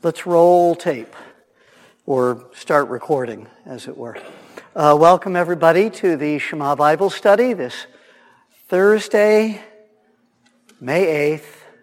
Let's roll tape, or start recording, as it were. Welcome, everybody, to the Shema Bible study this Thursday, May 8th,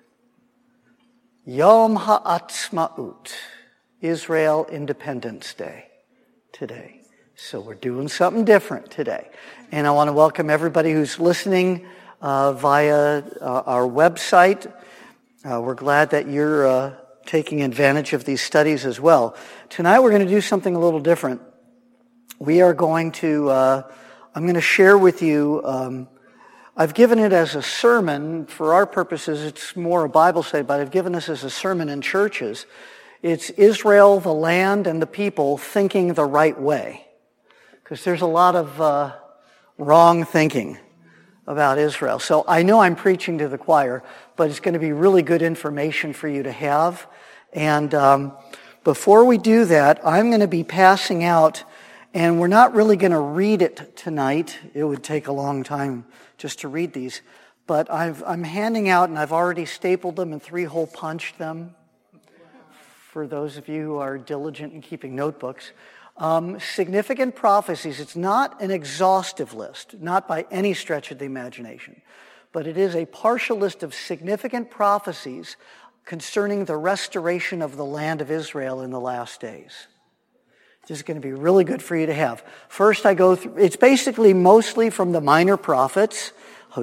Yom HaAtzmaut, Israel Independence Day today. So we're doing something different today. And I want to welcome everybody who's listening via our website. We're glad that you're taking advantage of these studies as well. Tonight we're going to do something a little different. We are going to, I'm going to share with you, I've given it as a sermon. For our purposes, it's more a Bible study, but I've given this as a sermon in churches. It's Israel, the land, and the people thinking the right way. Because there's a lot of wrong thinking about Israel. So I know I'm preaching to the choir, but it's going to be really good information for you to have. And before we do that, I'm going to be passing out, and we're not really going to read it tonight. It would take a long time just to read these. But I'm handing out, and I've already stapled them and 3-hole punched them for those of you who are diligent in keeping notebooks. Significant prophecies. It's not an exhaustive list, not by any stretch of the imagination, but it is a partial list of significant prophecies concerning the restoration of the land of Israel in the last days. This is going to be really good for you to have. First, I go through, it's basically mostly from the minor prophets,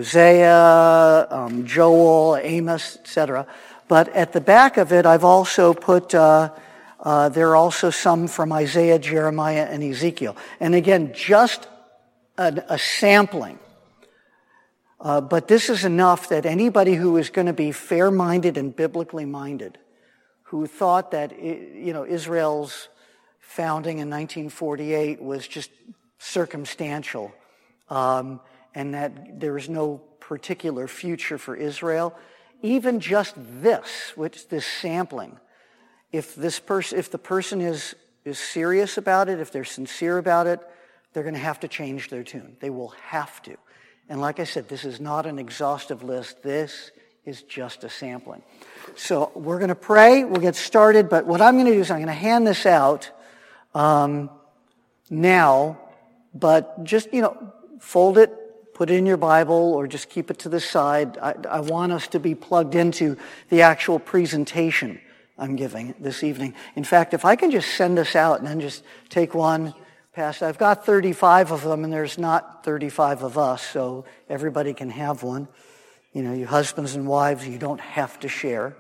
Hosea, Joel, Amos, etc. But at the back of it, I've also put, there are also some from Isaiah, Jeremiah, and Ezekiel. And again, just a sampling. But this is enough that anybody who is going to be fair-minded and biblically minded, who thought that, Israel's founding in 1948 was just circumstantial, and that there is no particular future for Israel, even just this sampling, if the person is serious about it, if they're sincere about it, they're going to have to change their tune. They will have to. And like I said, this is not an exhaustive list. This is just a sampling. So we're going to pray. We'll get started. But what I'm going to do is I'm going to hand this out now. But just, fold it, put it in your Bible, or just keep it to the side. I want us to be plugged into the actual presentation I'm giving this evening. In fact, if I can just send us out and then just take one past. I've got 35 of them, and there's not 35 of us, so everybody can have one. You husbands and wives, you don't have to share.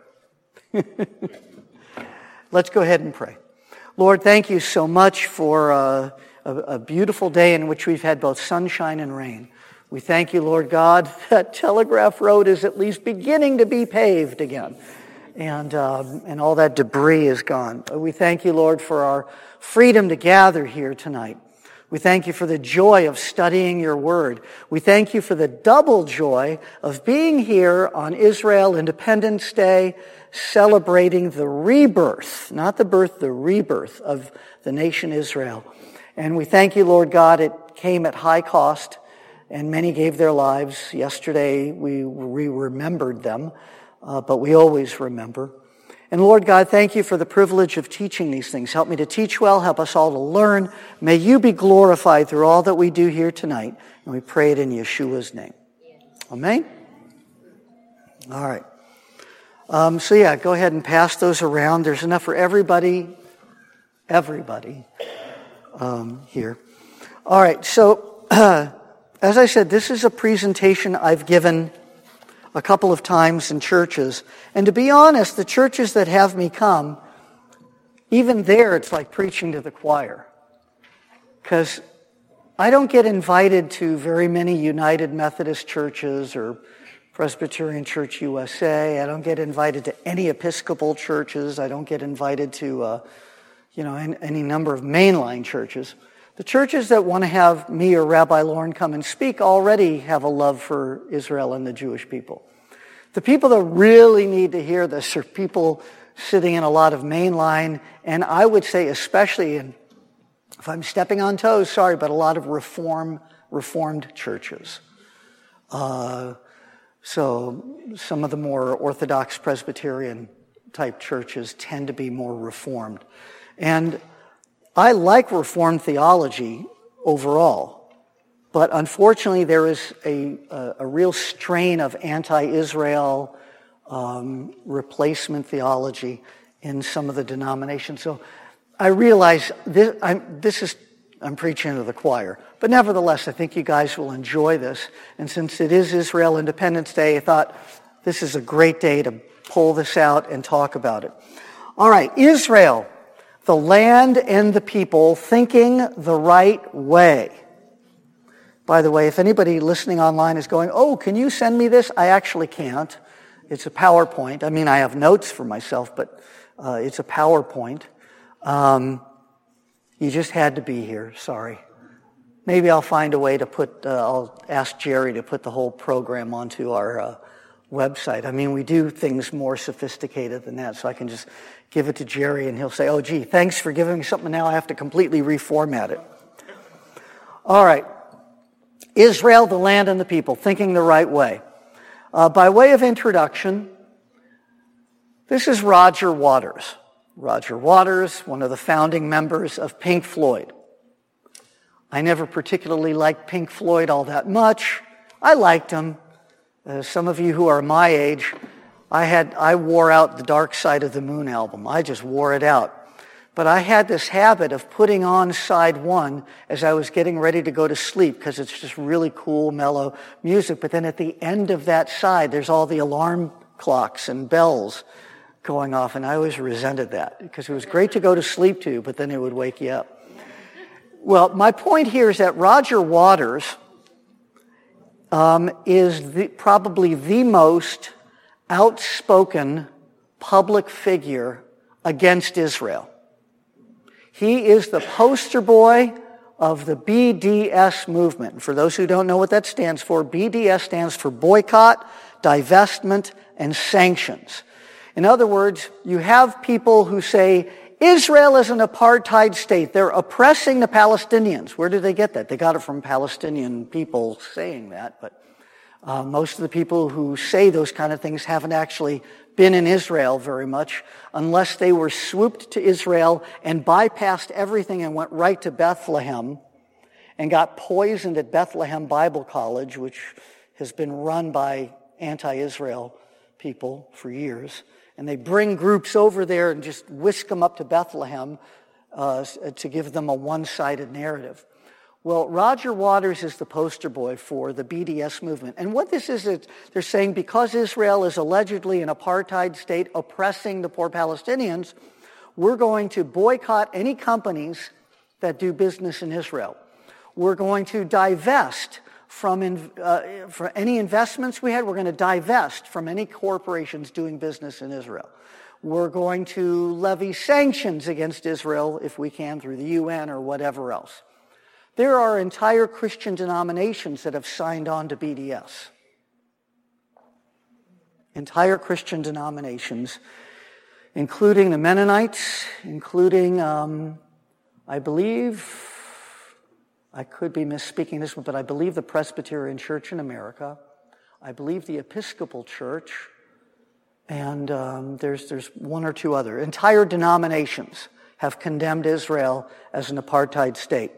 Let's go ahead and pray. Lord, thank you so much for a beautiful day in which we've had both sunshine and rain. We thank you, Lord God, that Telegraph Road is at least beginning to be paved again. And all that debris is gone. We thank you, Lord, for our freedom to gather here tonight. We thank you for the joy of studying your word. We thank you for the double joy of being here on Israel Independence Day, celebrating the rebirth, not the birth, the rebirth of the nation Israel. And we thank you, Lord God, it came at high cost, and many gave their lives. Yesterday we remembered them. But we always remember. And Lord God, thank you for the privilege of teaching these things. Help me to teach well. Help us all to learn. May you be glorified through all that we do here tonight. And we pray it in Yeshua's name. Amen? All right. Go ahead and pass those around. There's enough for everybody here. All right. So, as I said, this is a presentation I've given a couple of times in churches. And to be honest, the churches that have me come, even there it's like preaching to the choir. Because I don't get invited to very many United Methodist churches or Presbyterian Church USA. I don't get invited to any Episcopal churches. I don't get invited to, any number of mainline churches. The churches that want to have me or Rabbi Lauren come and speak already have a love for Israel and the Jewish people. The people that really need to hear this are people sitting in a lot of mainline, and I would say especially in, if I'm stepping on toes, sorry, but a lot of Reformed churches. So some of the more Orthodox Presbyterian type churches tend to be more Reformed. And I like Reformed theology overall, but unfortunately there is a real strain of anti-Israel replacement theology in some of the denominations. So I realize I'm preaching to the choir, but nevertheless, I think you guys will enjoy this. And since it is Israel Independence Day, I thought this is a great day to pull this out and talk about it. All right, Israel, the land and the people thinking the right way. By the way, if anybody listening online is going, oh, can you send me this? I actually can't. It's a PowerPoint. I mean, I have notes for myself, but it's a PowerPoint. You just had to be here. Sorry. Maybe I'll find a way to I'll ask Jerry to put the whole program onto our website. I mean, we do things more sophisticated than that, so I can just give it to Jerry and he'll say, oh, gee, thanks for giving me something. Now I have to completely reformat it. All right. Israel, the land and the people, thinking the right way. By way of introduction, this is Roger Waters. Roger Waters, one of the founding members of Pink Floyd. I never particularly liked Pink Floyd all that much. I liked them. Some of you who are my age, I wore out the Dark Side of the Moon album. I just wore it out. But I had this habit of putting on side one as I was getting ready to go to sleep because it's just really cool, mellow music. But then at the end of that side, there's all the alarm clocks and bells going off, and I always resented that because it was great to go to sleep to, but then it would wake you up. Well, my point here is that Roger Waters is probably the most outspoken public figure against Israel. He is the poster boy of the BDS movement. And for those who don't know what that stands for, BDS stands for boycott, divestment, and sanctions. In other words, you have people who say, Israel is an apartheid state. They're oppressing the Palestinians. Where did they get that? They got it from Palestinian people saying that, but most of the people who say those kind of things haven't actually been in Israel very much, unless they were swooped to Israel and bypassed everything and went right to Bethlehem and got poisoned at Bethlehem Bible College, which has been run by anti-Israel people for years. And they bring groups over there and just whisk them up to Bethlehem to give them a one-sided narrative. Well, Roger Waters is the poster boy for the BDS movement. And what this is, they're saying because Israel is allegedly an apartheid state oppressing the poor Palestinians, we're going to boycott any companies that do business in Israel. We're going to divest from for any investments we had. We're going to divest from any corporations doing business in Israel. We're going to levy sanctions against Israel if we can through the UN or whatever else. There are entire Christian denominations that have signed on to BDS. Entire Christian denominations, including the Mennonites, including, I believe, I could be misspeaking this one, but I believe the Presbyterian Church in America. I believe the Episcopal Church. And there's one or two other. Entire denominations have condemned Israel as an apartheid state.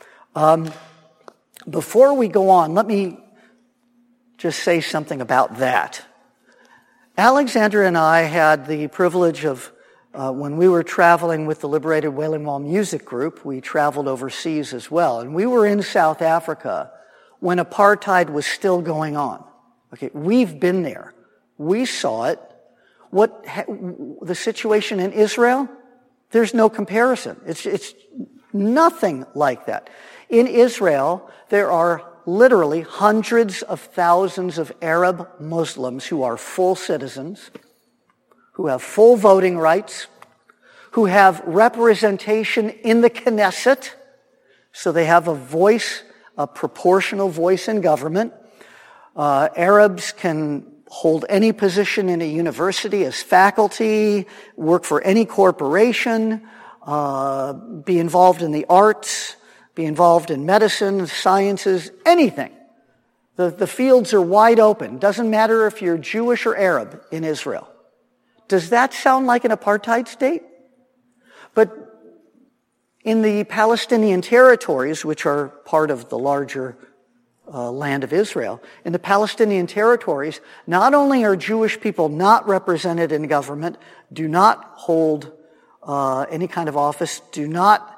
Before we go on, let me just say something about that. Alexandra and I had the privilege of, when we were traveling with the Liberated Wailing Wall Music Group, we traveled overseas as well. And we were in South Africa when apartheid was still going on. Okay, we've been there. We saw it. The situation in Israel, there's no comparison. It's nothing like that. In Israel, there are literally hundreds of thousands of Arab Muslims who are full citizens, who have full voting rights, who have representation in the Knesset, so they have a voice, a proportional voice in government. Arabs can hold any position in a university as faculty, work for any corporation, be involved in the arts, be involved in medicine, sciences, anything. The fields are wide open. Doesn't matter if you're Jewish or Arab in Israel. does that sound like an apartheid state? But in the Palestinian territories, which are part of the larger land of Israel, in the Palestinian territories, not only are Jewish people not represented in government, do not hold any kind of office, do not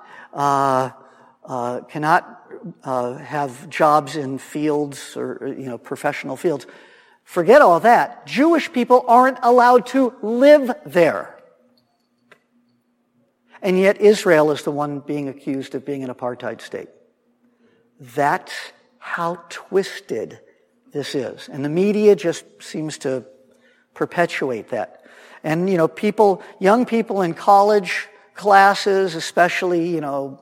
cannot have jobs in fields or professional fields. Forget all that. Jewish people aren't allowed to live there. And yet Israel is the one being accused of being an apartheid state. That's how twisted this is. And the media just seems to perpetuate that. And, young people in college classes, especially,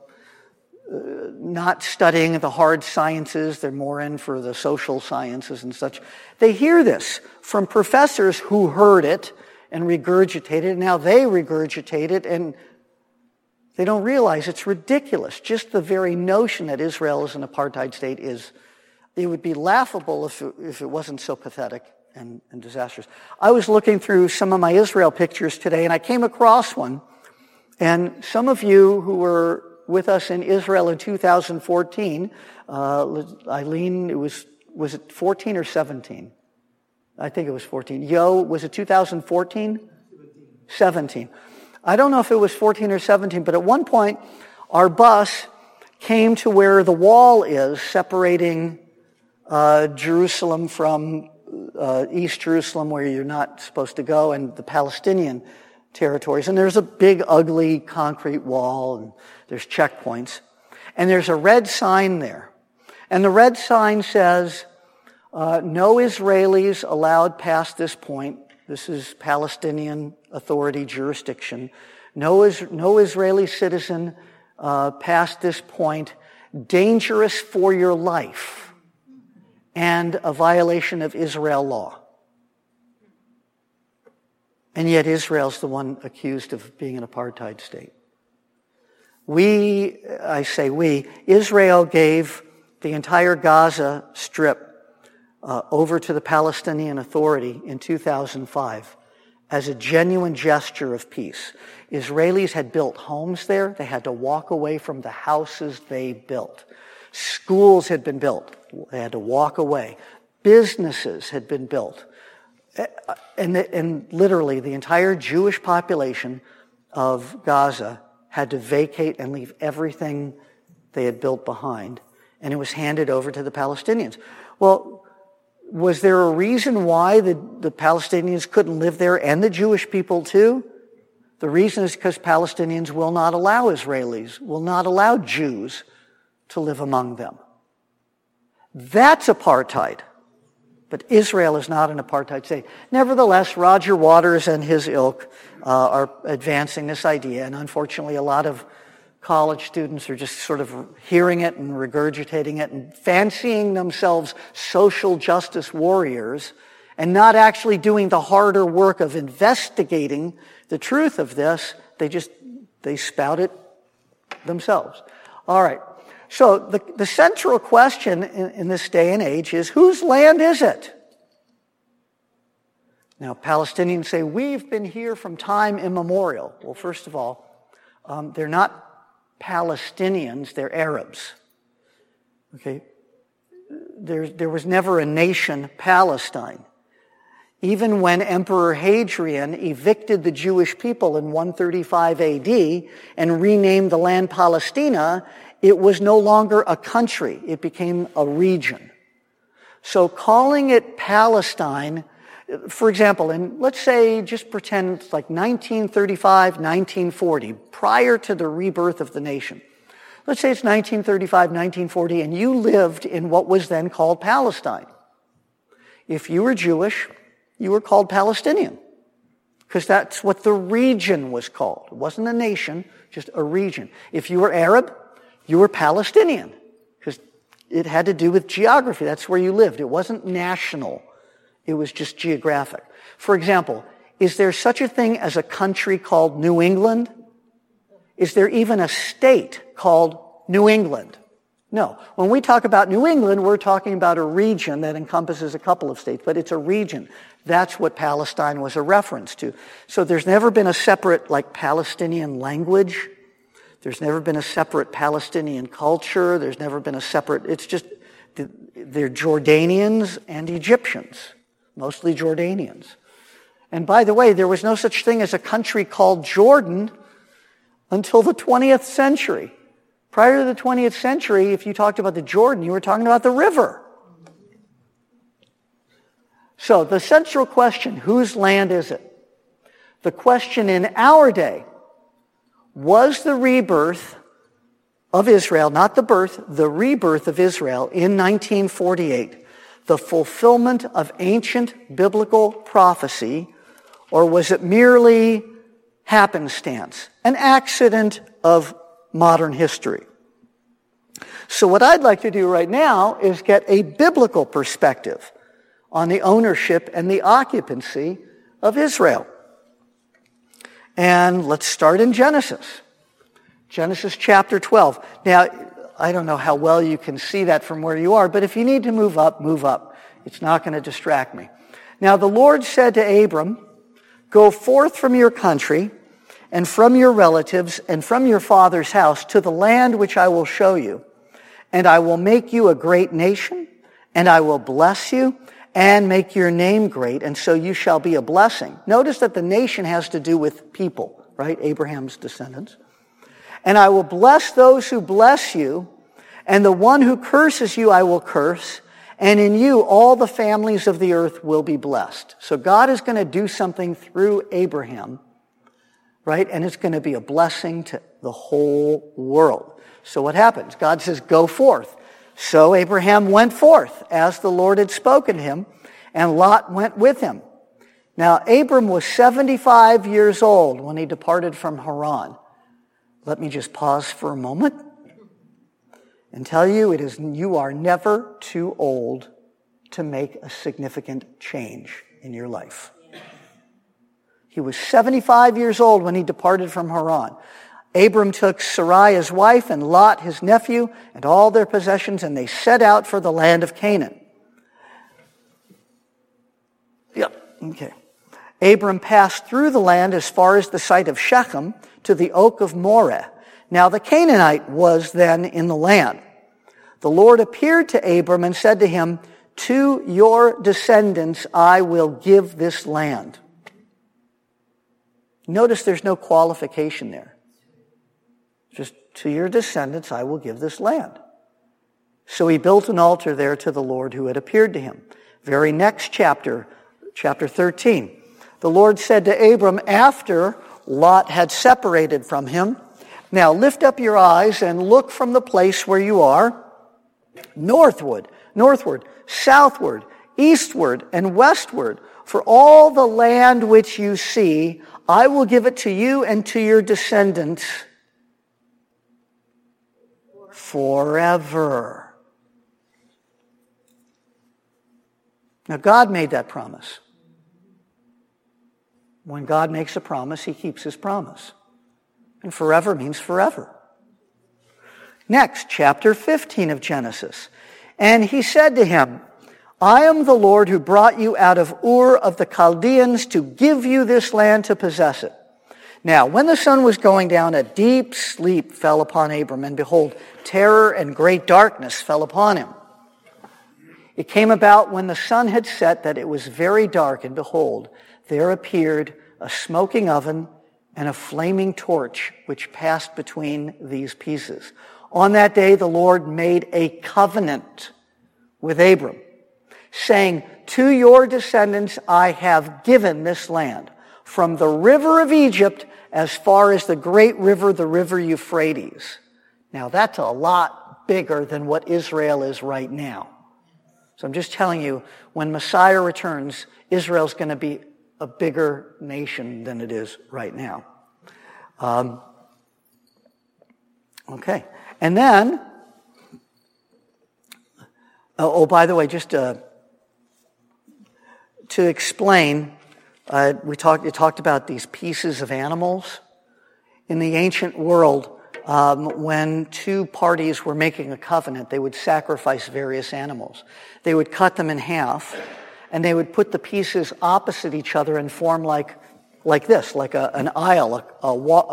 not studying the hard sciences, they're more in for the social sciences and such. They hear this from professors who heard it and regurgitated it. Now they regurgitate it, and they don't realize it's ridiculous. Just the very notion that Israel is an apartheid state it would be laughable if it wasn't so pathetic and disastrous. I was looking through some of my Israel pictures today, and I came across one. And some of you who were with us in Israel in 2014, Eileen, was it 14 or 17? I think it was 14. Yo, was it 2014? 17. I don't know if it was 14 or 17, but at one point, our bus came to where the wall is separating Jerusalem from East Jerusalem, where you're not supposed to go, and the Palestinian territories. And there's a big, ugly concrete wall, and there's checkpoints. And there's a red sign there. And the red sign says, no Israelis allowed past this point. This is Palestinian Authority jurisdiction. No Israeli citizen past this point, dangerous for your life, and a violation of Israel law. And yet Israel's the one accused of being an apartheid state. Israel gave the entire Gaza Strip over to the Palestinian Authority in 2005 as a genuine gesture of peace. Israelis had built homes there. They had to walk away from the houses they built. Schools had been built. They had to walk away. Businesses had been built. And literally the entire Jewish population of Gaza had to vacate and leave everything they had built behind. And it was handed over to the Palestinians. Well, was there a reason why the Palestinians couldn't live there and the Jewish people too? The reason is because Palestinians will not allow Israelis, will not allow Jews to live among them. That's apartheid. But Israel is not an apartheid state. Nevertheless, Roger Waters and his ilk are advancing this idea, and unfortunately a lot of college students are just sort of hearing it and regurgitating it and fancying themselves social justice warriors and not actually doing the harder work of investigating the truth of this. They spout it themselves. All right. So the central question in this day and age is, whose land is it? Now, Palestinians say, we've been here from time immemorial. Well, first of all, they're not Palestinians, they're Arabs. Okay? There was never a nation Palestine. Even when Emperor Hadrian evicted the Jewish people in 135 AD and renamed the land Palestina, it was no longer a country. It became a region. So calling it Palestine, for example, and let's say, just pretend it's like 1935, 1940, prior to the rebirth of the nation. Let's say it's 1935, 1940, and you lived in what was then called Palestine. If you were Jewish, you were called Palestinian, because that's what the region was called. It wasn't a nation, just a region. If you were Arab, you were Palestinian, because it had to do with geography. That's where you lived. It wasn't national. It was just geographic. For example, is there such a thing as a country called New England? Is there even a state called New England? No. When we talk about New England, we're talking about a region that encompasses a couple of states, but it's a region. That's what Palestine was a reference to. So there's never been a separate, Palestinian language. There's never been a separate Palestinian culture. There's never been a separate, it's just, they're Jordanians and Egyptians, mostly Jordanians. And by the way, there was no such thing as a country called Jordan until the 20th century. Prior to the 20th century, if you talked about the Jordan, you were talking about the river. So the central question, whose land is it? The question in our day, was the rebirth of Israel, not the birth, the rebirth of Israel in 1948, the fulfillment of ancient biblical prophecy, or was it merely happenstance, an accident of modern history? So what I'd like to do right now is get a biblical perspective on the ownership and the occupancy of Israel. And let's start in Genesis. Genesis chapter 12. Now, I don't know how well you can see that from where you are, but if you need to move up, move up. It's not going to distract me. Now, the Lord said to Abram, "Go forth from your country and from your relatives and from your father's house to the land which I will show you. And I will make you a great nation, and I will bless you and make your name great, and so you shall be a blessing." Notice that the nation has to do with people, right? Abraham's descendants. "And I will bless those who bless you, and the one who curses you I will curse, and in you all the families of the earth will be blessed." So God is going to do something through Abraham, right? And it's going to be a blessing to the whole world. So what happens? God says, "Go forth." So Abraham went forth as the Lord had spoken to him, and Lot went with him. Now, Abram was 75 years old when he departed from Haran. Let me just pause for a moment and tell you, you are never too old to make a significant change in your life. He was 75 years old when he departed from Haran. Abram took Sarai his wife and Lot his nephew and all their possessions, and they set out for the land of Canaan. Okay. Abram passed through the land as far as the site of Shechem to the oak of Moreh. Now the Canaanite was then in the land. The Lord appeared to Abram and said to him, "To your descendants I will give this land." Notice there's no qualification there. Just, "To your descendants I will give this land." So he built an altar there to the Lord who had appeared to him. Very next chapter, chapter 13. The Lord said to Abram after Lot had separated from him, "Now lift up your eyes and look from the place where you are, northward, southward, eastward, and westward. For all the land which you see, I will give it to you and to your descendants forever." Now, God made that promise. When God makes a promise, he keeps his promise. And forever means forever. Next, chapter 15 of Genesis. "And he said to him, I am the Lord who brought you out of Ur of the Chaldeans to give you this land to possess it. Now, when the sun was going down, a deep sleep fell upon Abram, and behold, terror and great darkness fell upon him. It came about when the sun had set that it was very dark, and behold, there appeared a smoking oven and a flaming torch which passed between these pieces. On that day the Lord made a covenant with Abram, saying, to your descendants I have given this land, from the river of Egypt as far as the great river, the river Euphrates. Now that's a lot bigger than what Israel is right now. So I'm just telling you, when Messiah returns, Israel's going to be a bigger nation than it is right now. Okay. And then, by the way, just to explain, you talked about these pieces of animals. In the ancient world, when two parties were making a covenant, they would sacrifice various animals. They would cut them in half, and they would put the pieces opposite each other and form like this, like an aisle, a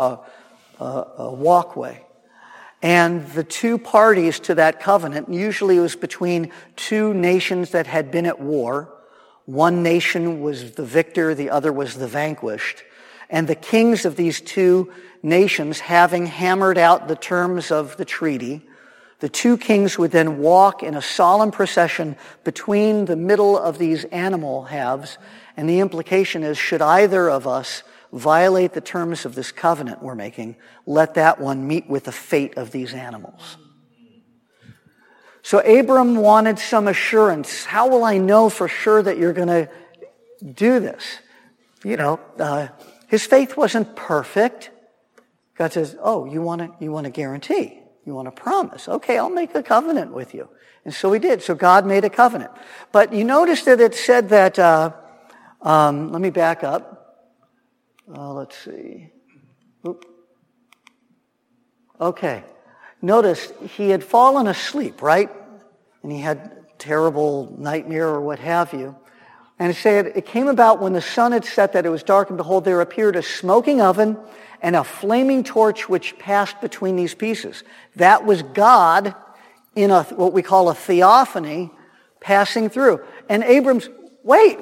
walkway. And the two parties to that covenant, usually it was between two nations that had been at war. One nation was the victor, the other was the vanquished. And the kings of these two nations, having hammered out the terms of the treaty, the two kings would then walk in a solemn procession between the middle of these animal halves. And the implication is, should either of us violate the terms of this covenant we're making, let that one meet with the fate of these animals. So Abram wanted some assurance. How will I know for sure that you're going to do this? His faith wasn't perfect. God says, oh, you want a guarantee. You want a promise. Okay, I'll make a covenant with you. And so he did. So God made a covenant. But you notice that it said that, let me back up. Let's see. Oop. Okay. Notice he had fallen asleep, right? And he had terrible nightmare or what have you. And it said, it came about when the sun had set that it was dark, and behold, there appeared a smoking oven and a flaming torch which passed between these pieces. That was God in what we call a theophany passing through. And Abram's, wait.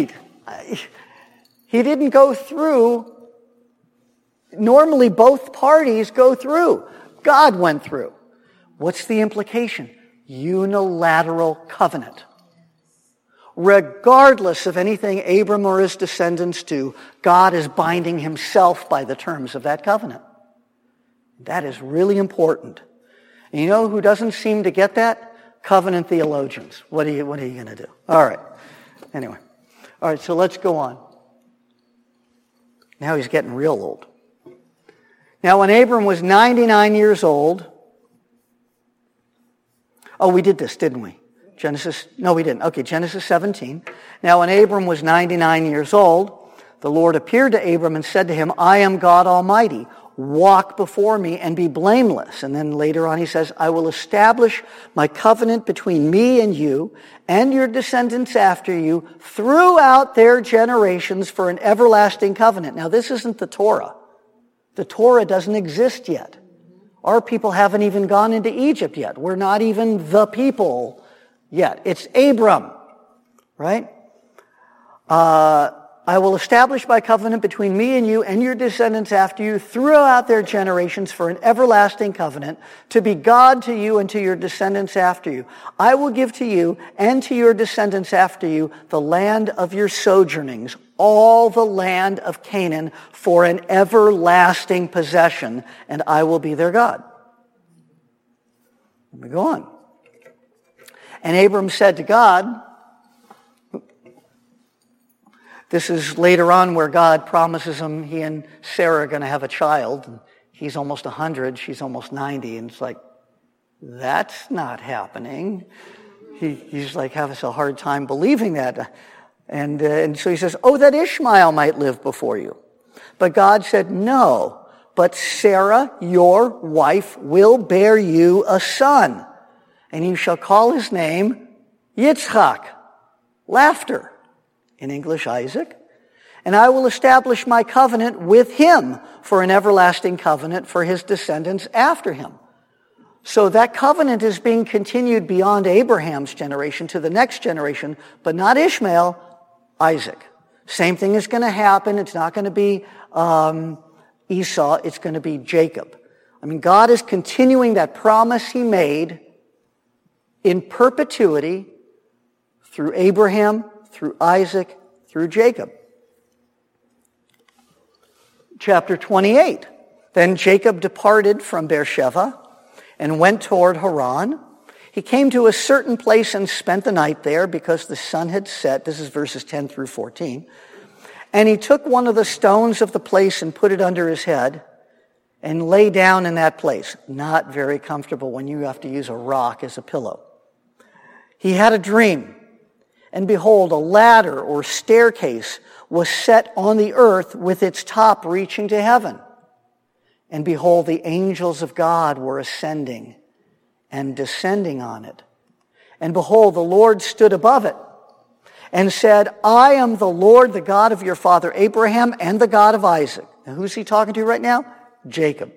He didn't go through. Normally both parties go through. God went through. What's the implication? Unilateral covenant. Regardless of anything Abram or his descendants do, God is binding himself by the terms of that covenant. That is really important. And you know who doesn't seem to get that? Covenant theologians. What are you going to do? All right. Anyway. All right, so let's go on. Now he's getting real old. Now when Abram was 99 years old, we did this, didn't we? No, we didn't. Okay, Genesis 17. Now when Abram was 99 years old, the Lord appeared to Abram and said to him, I am God Almighty. Walk before me and be blameless. And then later on he says, I will establish my covenant between me and you and your descendants after you throughout their generations for an everlasting covenant. Now this isn't the Torah. The Torah doesn't exist yet. Our people haven't even gone into Egypt yet. We're not even the people yet. It's Abram, right? I will establish my covenant between me and you and your descendants after you throughout their generations for an everlasting covenant to be God to you and to your descendants after you. I will give to you and to your descendants after you the land of your sojournings, all the land of Canaan for an everlasting possession, and I will be their God. Let me go on. And Abram said to God, this is later on where God promises him he and Sarah are going to have a child. And he's almost 100, she's almost 90, and it's like, that's not happening. He's like having a hard time believing that. And so he says, that Ishmael might live before you. But God said, no, but Sarah, your wife, will bear you a son, and you shall call his name Yitzchak, laughter. In English, Isaac. And I will establish my covenant with him for an everlasting covenant for his descendants after him. So that covenant is being continued beyond Abraham's generation to the next generation, but not Ishmael, Isaac. Same thing is going to happen. It's not going to be Esau. It's going to be Jacob. I mean, God is continuing that promise he made in perpetuity through Abraham, through Isaac, through Jacob. Chapter 28. Then Jacob departed from Beersheba and went toward Haran. He came to a certain place and spent the night there because the sun had set. This is verses 10 through 14. And he took one of the stones of the place and put it under his head and lay down in that place. Not very comfortable when you have to use a rock as a pillow. He had a dream. And behold, a ladder or staircase was set on the earth with its top reaching to heaven. And behold, the angels of God were ascending and descending on it. And behold, the Lord stood above it and said, I am the Lord, the God of your father Abraham and the God of Isaac. Now, who's he talking to right now? Jacob.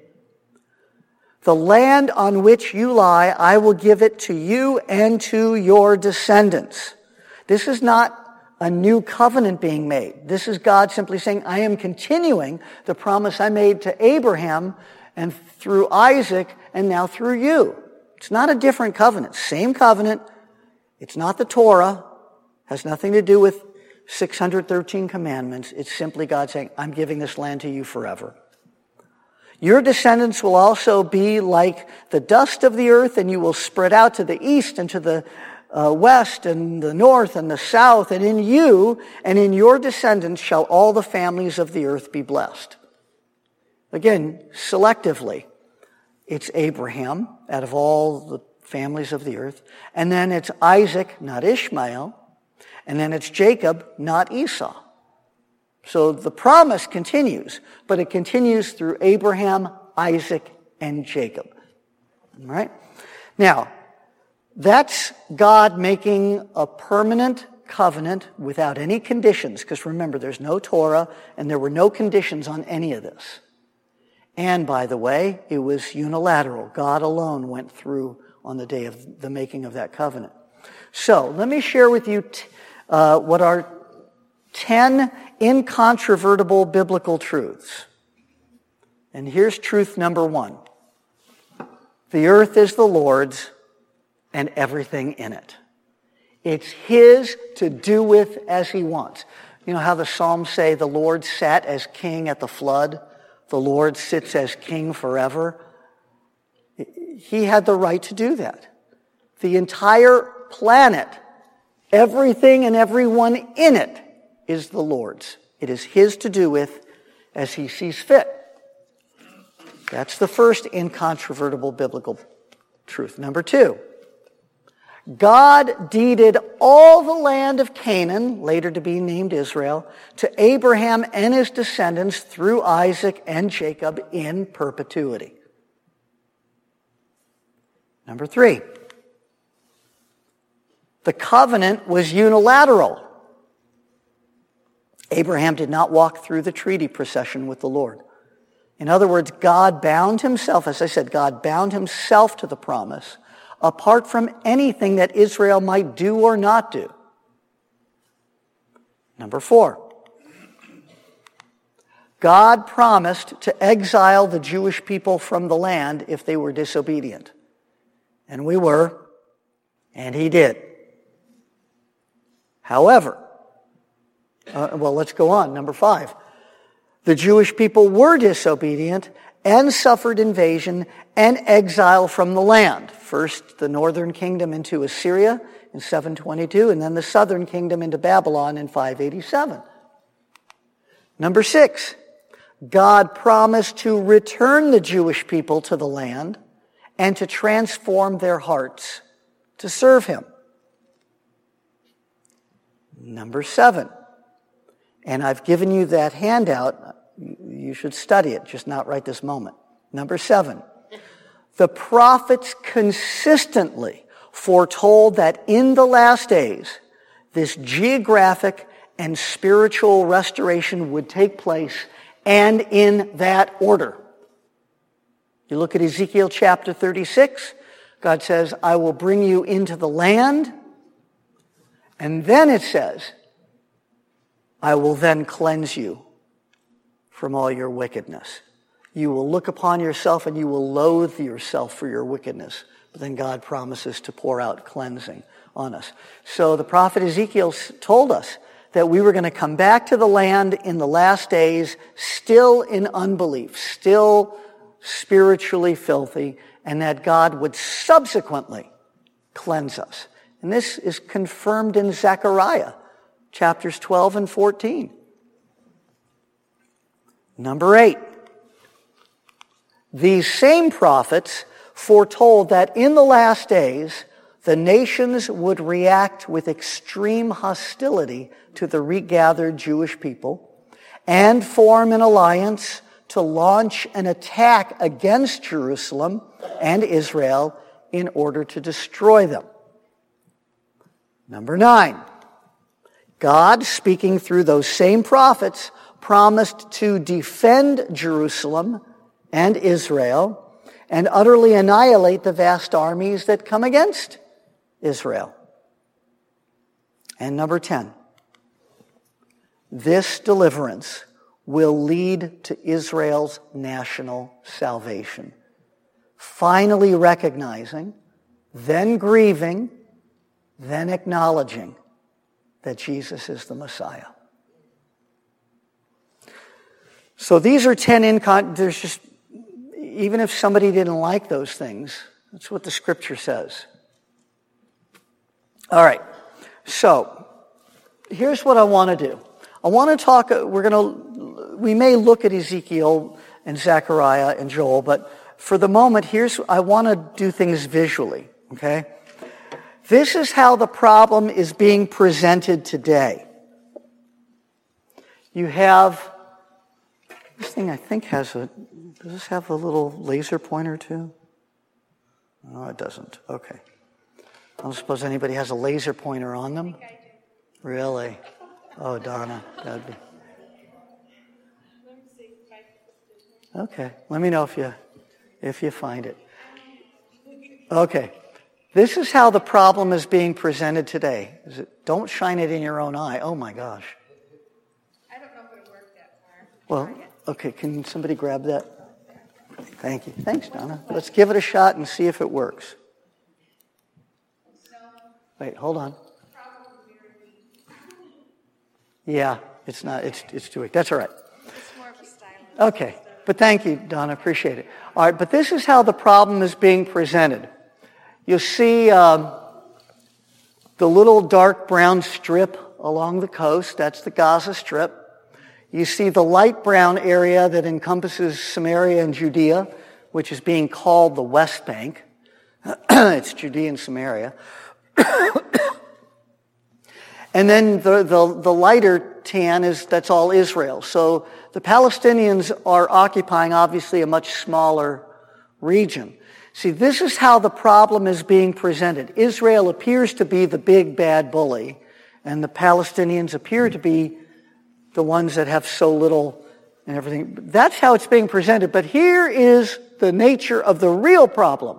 The land on which you lie, I will give it to you and to your descendants. This is not a new covenant being made. This is God simply saying, I am continuing the promise I made to Abraham and through Isaac and now through you. It's not a different covenant. Same covenant. It's not the Torah. Has nothing to do with 613 commandments. It's simply God saying, I'm giving this land to you forever. Your descendants will also be like the dust of the earth, and you will spread out to the east and to the west and the north and the south, and in you and in your descendants shall all the families of the earth be blessed. Again, selectively, it's Abraham out of all the families of the earth, and then it's Isaac, not Ishmael, and then it's Jacob, not Esau. So the promise continues, but it continues through Abraham, Isaac, and Jacob. All right? Now, that's God making a permanent covenant without any conditions, because remember, there's no Torah, and there were no conditions on any of this. And by the way, it was unilateral. God alone went through on the day of the making of that covenant. So let me share with you what are 10 incontrovertible biblical truths. And here's truth number 1. The earth is the Lord's and everything in it. It's His to do with as He wants. You know how the Psalms say, the Lord sat as king at the flood. The Lord sits as king forever. He had the right to do that. The entire planet, everything and everyone in it is the Lord's. It is His to do with as He sees fit. That's the first incontrovertible biblical truth. Number 2, God deeded all the land of Canaan, later to be named Israel, to Abraham and his descendants through Isaac and Jacob in perpetuity. Number 3, the covenant was unilateral. Abraham did not walk through the treaty procession with the Lord. In other words, God bound himself, as I said, God bound himself to the promise apart from anything that Israel might do or not do. Number 4, God promised to exile the Jewish people from the land if they were disobedient. And we were, and He did. However, let's go on. Number 5. The Jewish people were disobedient and suffered invasion and exile from the land. First, the northern kingdom into Assyria in 722, and then the southern kingdom into Babylon in 587. Number 6, God promised to return the Jewish people to the land and to transform their hearts to serve Him. Number 7, and I've given you that handout. You should study it, just not right this moment. Number 7, the prophets consistently foretold that in the last days, this geographic and spiritual restoration would take place, and in that order. You look at Ezekiel chapter 36, God says, I will bring you into the land. And then it says, I will then cleanse you from all your wickedness. You will look upon yourself and you will loathe yourself for your wickedness. But then God promises to pour out cleansing on us. So the prophet Ezekiel told us that we were going to come back to the land in the last days, still in unbelief, still spiritually filthy, and that God would subsequently cleanse us. And this is confirmed in Zechariah, chapters 12 and 14. Number 8, these same prophets foretold that in the last days, the nations would react with extreme hostility to the regathered Jewish people and form an alliance to launch an attack against Jerusalem and Israel in order to destroy them. Number 9, God, speaking through those same prophets, promised to defend Jerusalem and Israel and utterly annihilate the vast armies that come against Israel. And number 10, this deliverance will lead to Israel's national salvation, finally recognizing, then grieving, then acknowledging that Jesus is the Messiah. So these are 10 there's just, even if somebody didn't like those things, that's what the scripture says. All right. So here's what I want to do. I want to talk, we may look at Ezekiel and Zechariah and Joel, but for the moment, I want to do things visually, okay? This is how the problem is being presented today. You have, this thing I think does this have a little laser pointer too? No, it doesn't. Okay. I don't suppose anybody has a laser pointer on them? I think I do. Really? Oh, Donna, that'd be. Okay, let me know if you find it. Okay. This is how the problem is being presented today. Don't shine it in your own eye. Oh my gosh. I don't know if it'll work that far. Well, okay, can somebody grab that? Thank you. Thanks, Donna. Let's give it a shot and see if it works. Wait, hold on. Yeah, it's not, it's too weak. That's all right. It's more of a style. Okay, but thank you, Donna, appreciate it. All right, but this is how the problem is being presented. You see the little dark brown strip along the coast, that's the Gaza Strip. You see the light brown area that encompasses Samaria and Judea, which is being called the West Bank. It's Judea and Samaria. And then the lighter tan that's all Israel. So the Palestinians are occupying obviously a much smaller region. See, this is how the problem is being presented. Israel appears to be the big bad bully, and the Palestinians appear to be the ones that have so little and everything. That's how it's being presented. But here is the nature of the real problem.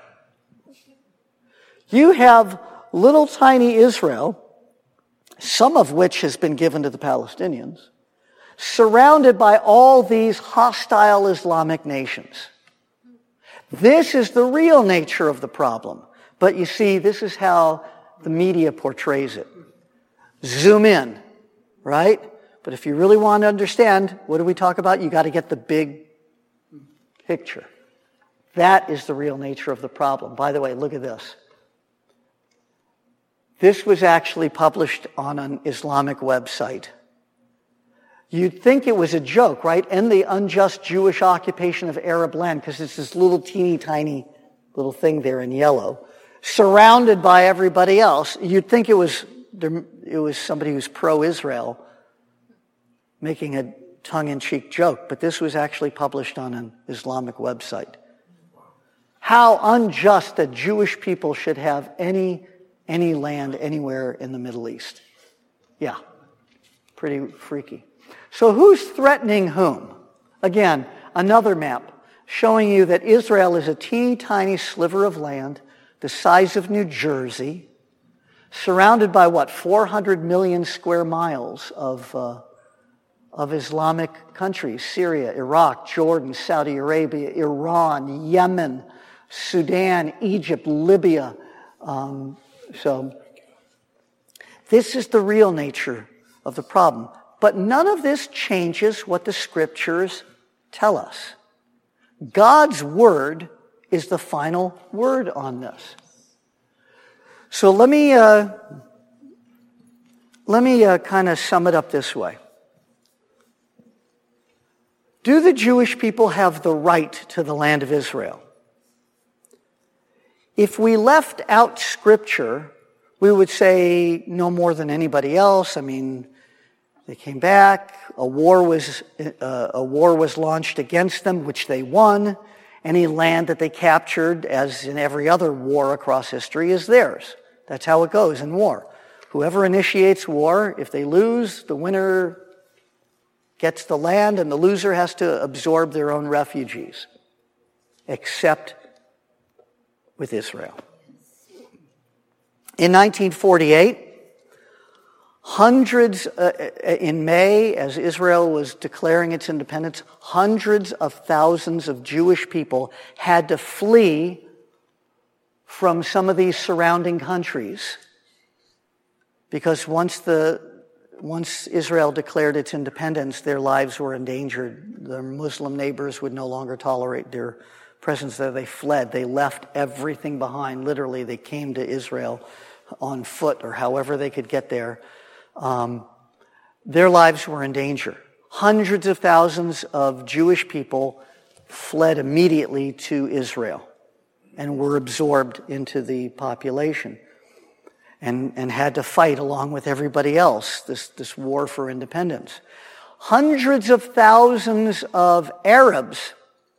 You have little tiny Israel, some of which has been given to the Palestinians, surrounded by all these hostile Islamic nations. This is the real nature of the problem. But you see, this is how the media portrays it. Zoom in, right? But if you really want to understand, what do we talk about? You got to get the big picture. That is the real nature of the problem. By the way, look at this. This was actually published on an Islamic website. You'd think it was a joke, right? End the unjust Jewish occupation of Arab land, because it's this little teeny tiny little thing there in yellow, surrounded by everybody else. You'd think it was somebody who's pro-Israel making a tongue-in-cheek joke, but this was actually published on an Islamic website. How unjust that Jewish people should have any land anywhere in the Middle East. Yeah, pretty freaky. So who's threatening whom? Again, another map showing you that Israel is a teeny tiny sliver of land the size of New Jersey, surrounded by 400 million square miles of Islamic countries: Syria, Iraq, Jordan, Saudi Arabia, Iran, Yemen, Sudan, Egypt, Libya. So this is the real nature of the problem. But none of this changes what the scriptures tell us. God's word is the final word on this. So let me kind of sum it up this way. Do the Jewish people have the right to the land of Israel? If we left out Scripture, we would say no more than anybody else. I mean, They came back. A war was launched against them, which they won. Any land that they captured, as in every other war across history, is theirs. That's how it goes in war. Whoever initiates war, if they lose, the winner gets the land, and the loser has to absorb their own refugees, except with Israel. In 1948, in May, as Israel was declaring its independence, hundreds of thousands of Jewish people had to flee from some of these surrounding countries, because once Israel declared its independence, their lives were endangered. Their Muslim neighbors would no longer tolerate their presence there. They fled. They left everything behind. Literally, they came to Israel on foot or however they could get there. Their lives were in danger. Hundreds of thousands of Jewish people fled immediately to Israel and were absorbed into the population and had to fight along with everybody else, this war for independence. Hundreds of thousands of Arabs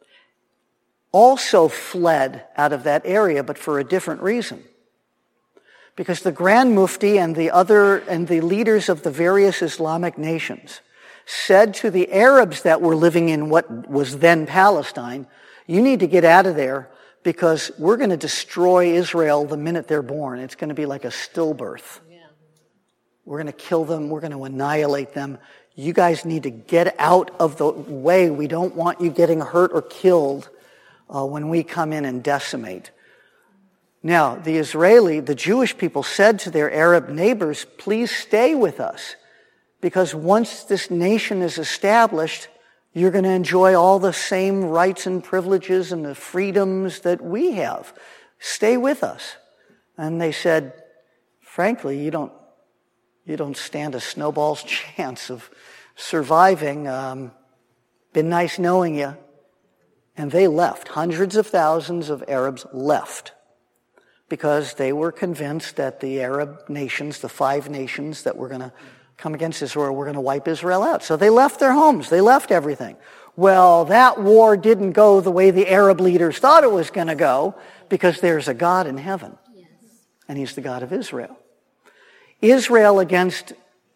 also fled out of that area, but for a different reason. Because the Grand Mufti and the leaders of the various Islamic nations said to the Arabs that were living in what was then Palestine, you need to get out of there because we're going to destroy Israel the minute they're born. It's going to be like a stillbirth. Yeah. We're going to kill them. We're going to annihilate them. You guys need to get out of the way. We don't want you getting hurt or killed when we come in and decimate. Now, the Jewish people said to their Arab neighbors, please stay with us, because once this nation is established, you're going to enjoy all the same rights and privileges and the freedoms that we have. Stay with us. And they said, frankly, you don't stand a snowball's chance of surviving. Been nice knowing you. And they left. Hundreds of thousands of Arabs left, because they were convinced that the Arab nations, the 5 nations that were going to come against Israel, were going to wipe Israel out. So they left their homes. They left everything. Well, that war didn't go the way the Arab leaders thought it was going to go, because there's a God in heaven. Yes. And he's the God of Israel. Israel, against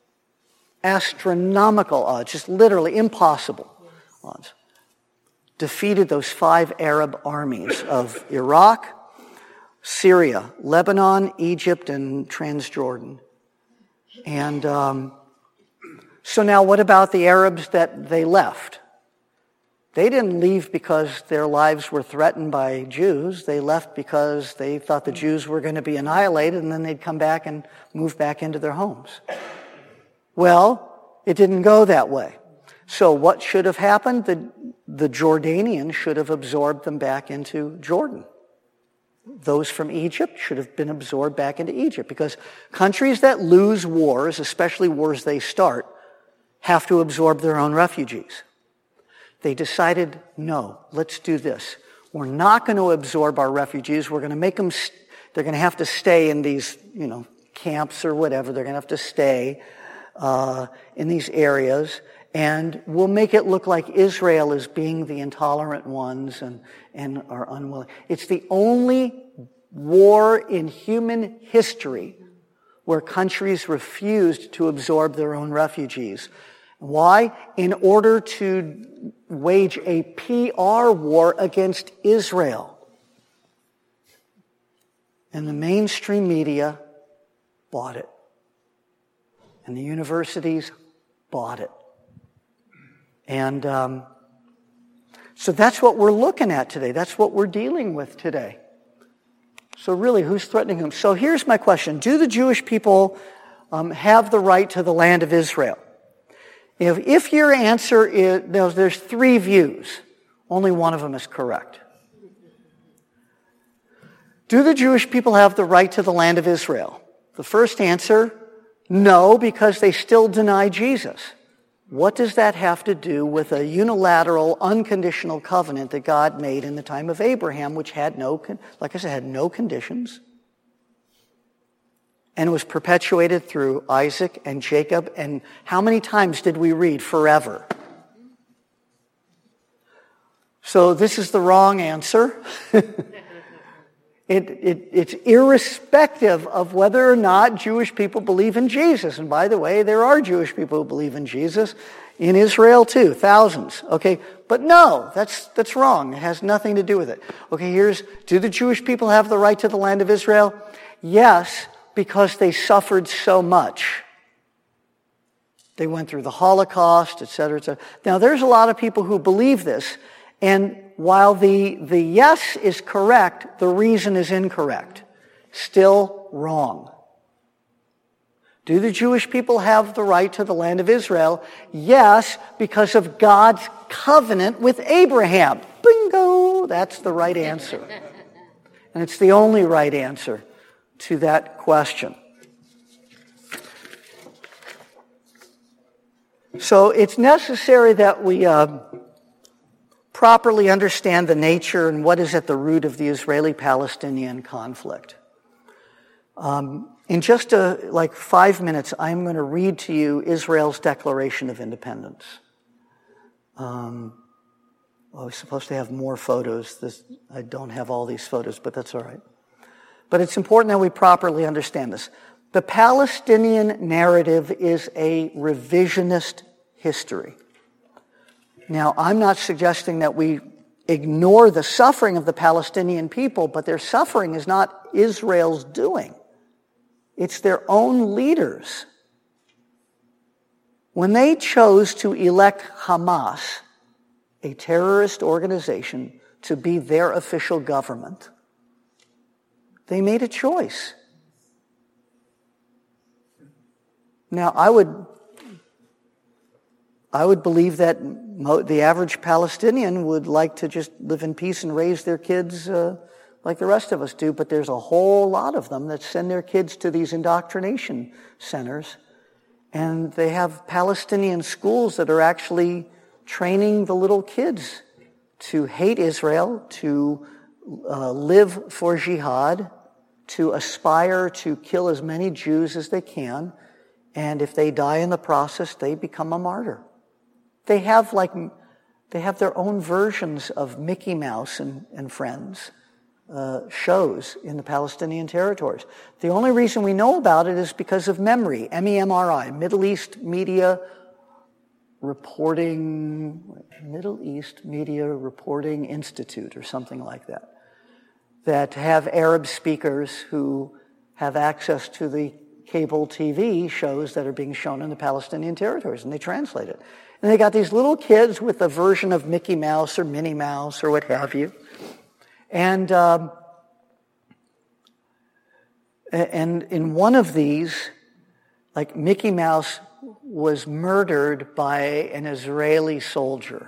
astronomical odds, just literally impossible odds, defeated those 5 Arab armies of Iraq, Syria, Lebanon, Egypt, and Transjordan. And so now what about the Arabs that they left? They didn't leave because their lives were threatened by Jews. They left because they thought the Jews were going to be annihilated, and then they'd come back and move back into their homes. Well, it didn't go that way. So what should have happened? The Jordanians should have absorbed them back into Jordan. Those from Egypt should have been absorbed back into Egypt, because countries that lose wars, especially wars they start, have to absorb their own refugees. They decided, no, let's do this. We're not going to absorb our refugees. We're going to make them, they're going to have to stay in these, camps or whatever. They're going to have to stay in these areas. And we'll make it look like Israel is being the intolerant ones and are unwilling. It's the only war in human history where countries refused to absorb their own refugees. Why? In order to wage a PR war against Israel. And the mainstream media bought it. And the universities bought it. And so that's what we're looking at today. That's what we're dealing with today. So really, who's threatening them? So here's my question. Do the Jewish people have the right to the land of Israel? If your answer is, there's 3 views. Only one of them is correct. Do the Jewish people have the right to the land of Israel? The first answer, no, because they still deny Jesus. What does that have to do with a unilateral, unconditional covenant that God made in the time of Abraham, which had no conditions? And it was perpetuated through Isaac and Jacob. And how many times did we read forever? So this is the wrong answer. It's irrespective of whether or not Jewish people believe in Jesus. And by the way, there are Jewish people who believe in Jesus. In Israel too, thousands. Okay, but no, that's wrong. It has nothing to do with it. Okay, do the Jewish people have the right to the land of Israel? Yes, because they suffered so much. They went through the Holocaust, etc., etc. Now, there's a lot of people who believe this, and while the yes is correct, the reason is incorrect. Still wrong. Do the Jewish people have the right to the land of Israel? Yes, because of God's covenant with Abraham. Bingo! That's the right answer. And it's the only right answer to that question. So it's necessary that we properly understand the nature and what is at the root of the Israeli-Palestinian conflict. In just 5 minutes, I'm going to read to you Israel's Declaration of Independence. I was supposed to have more photos. I don't have all these photos, but that's all right. But it's important that we properly understand this. The Palestinian narrative is a revisionist history. Now, I'm not suggesting that we ignore the suffering of the Palestinian people, but their suffering is not Israel's doing. It's their own leaders. When they chose to elect Hamas, a terrorist organization, to be their official government, they made a choice. Now, I would believe that the average Palestinian would like to just live in peace and raise their kids like the rest of us do, but there's a whole lot of them that send their kids to these indoctrination centers, and they have Palestinian schools that are actually training the little kids to hate Israel, to live for jihad, to aspire to kill as many Jews as they can, and if they die in the process, they become a martyr. They have their own versions of Mickey Mouse and Friends shows in the Palestinian territories. The only reason we know about it is because of MEMRI, M-E-M-R-I, Middle East Media Reporting Institute or something like that have Arab speakers who have access to the cable TV shows that are being shown in the Palestinian territories, and they translate it. And they got these little kids with a version of Mickey Mouse or Minnie Mouse or what have you. And in one of these, like Mickey Mouse was murdered by an Israeli soldier.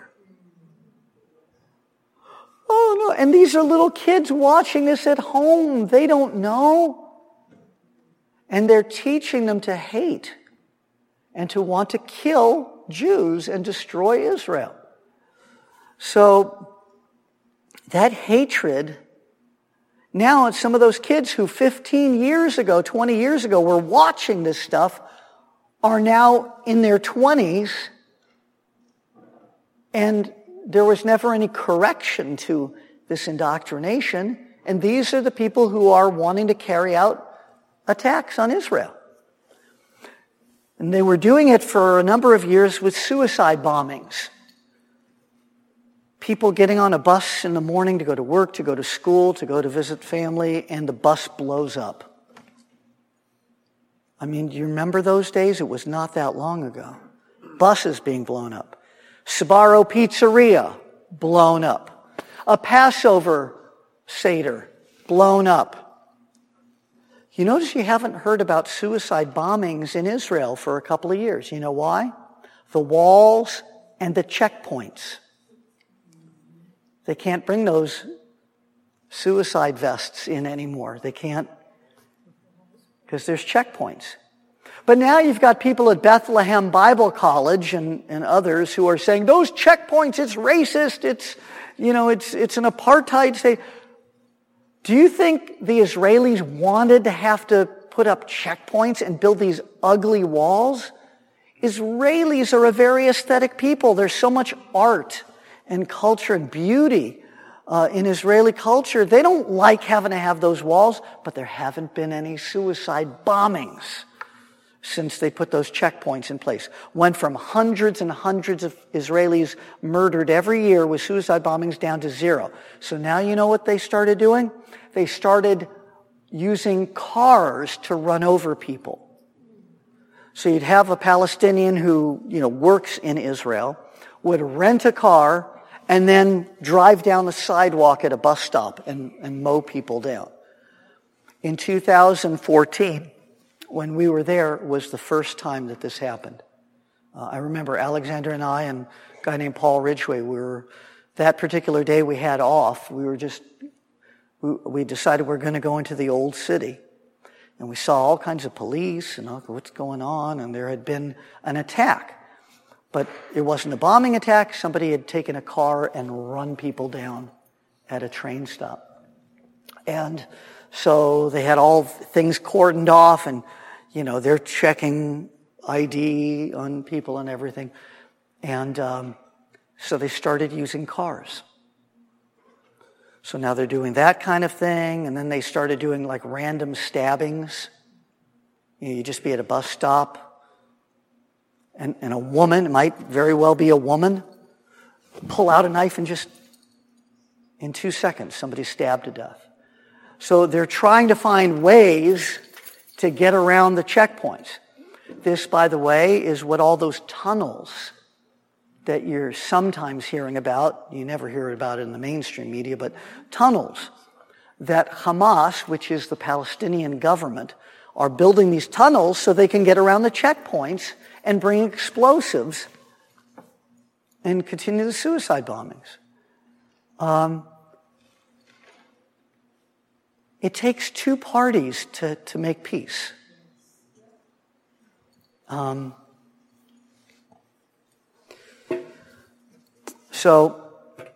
Oh no, and these are little kids watching this at home. They don't know. And they're teaching them to hate and to want to kill Jews and destroy Israel. So that hatred, now it's some of those kids who 15 years ago, 20 years ago were watching this stuff are now in their 20s, and there was never any correction to this indoctrination, and these are the people who are wanting to carry out attacks on Israel. And they were doing it for a number of years with suicide bombings. People getting on a bus in the morning to go to work, to go to school, to go to visit family, and the bus blows up. I mean, do you remember those days? It was not that long ago. Buses being blown up. Sbarro Pizzeria, blown up. A Passover Seder, blown up. You notice you haven't heard about suicide bombings in Israel for a couple of years. You know why? The walls and the checkpoints. They can't bring those suicide vests in anymore. They can't, because there's checkpoints. But now you've got people at Bethlehem Bible College and others who are saying, those checkpoints, it's racist, it's an apartheid state. Do you think the Israelis wanted to have to put up checkpoints and build these ugly walls. Israelis are a very aesthetic people. There's so much art and culture and beauty in Israeli culture. They don't like having to have those walls, but there haven't been any suicide bombings since they put those checkpoints in place. Went from hundreds and hundreds of Israelis murdered every year with suicide bombings down to 0. So now you know what they started doing? They started using cars to run over people. So you'd have a Palestinian who, works in Israel, would rent a car and then drive down the sidewalk at a bus stop and mow people down. In 2014, when we were there, was the first time that this happened. I remember Alexander and I and a guy named Paul Ridgway, that particular day we had off, we decided we're going to go into the old city. And we saw all kinds of police and what's going on, and there had been an attack. But it wasn't a bombing attack. Somebody had taken a car and run people down at a train stop. And so they had all things cordoned off, and, they're checking ID on people and everything. And so they started using cars. So now they're doing that kind of thing, and then they started doing like random stabbings. You just be at a bus stop, and a woman, it might very well be a woman, pull out a knife and just, in 2 seconds, somebody's stabbed to death. So they're trying to find ways to get around the checkpoints. This, by the way, is what all those tunnels that you're sometimes hearing about, you never hear about it in the mainstream media, but tunnels that Hamas, which is the Palestinian government, are building these tunnels so they can get around the checkpoints and bring explosives and continue the suicide bombings. It takes two parties to make peace. So,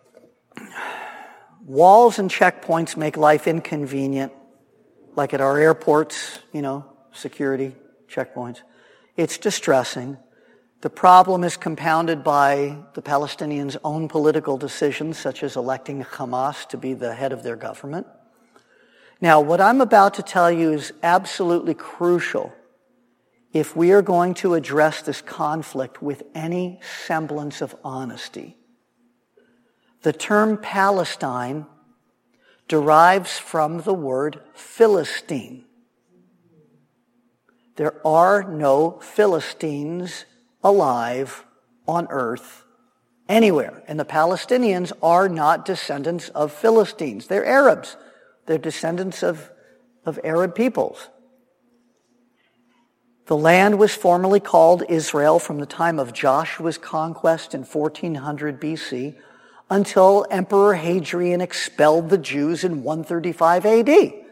walls and checkpoints make life inconvenient, like at our airports, security checkpoints. It's distressing. The problem is compounded by the Palestinians' own political decisions, such as electing Hamas to be the head of their government. Now, what I'm about to tell you is absolutely crucial if we are going to address this conflict with any semblance of honesty. The term Palestine derives from the word Philistine. There are no Philistines alive on earth anywhere. And the Palestinians are not descendants of Philistines. They're Arabs. They're descendants of Arab peoples. The land was formerly called Israel from the time of Joshua's conquest in 1400 BC until Emperor Hadrian expelled the Jews in 135 AD.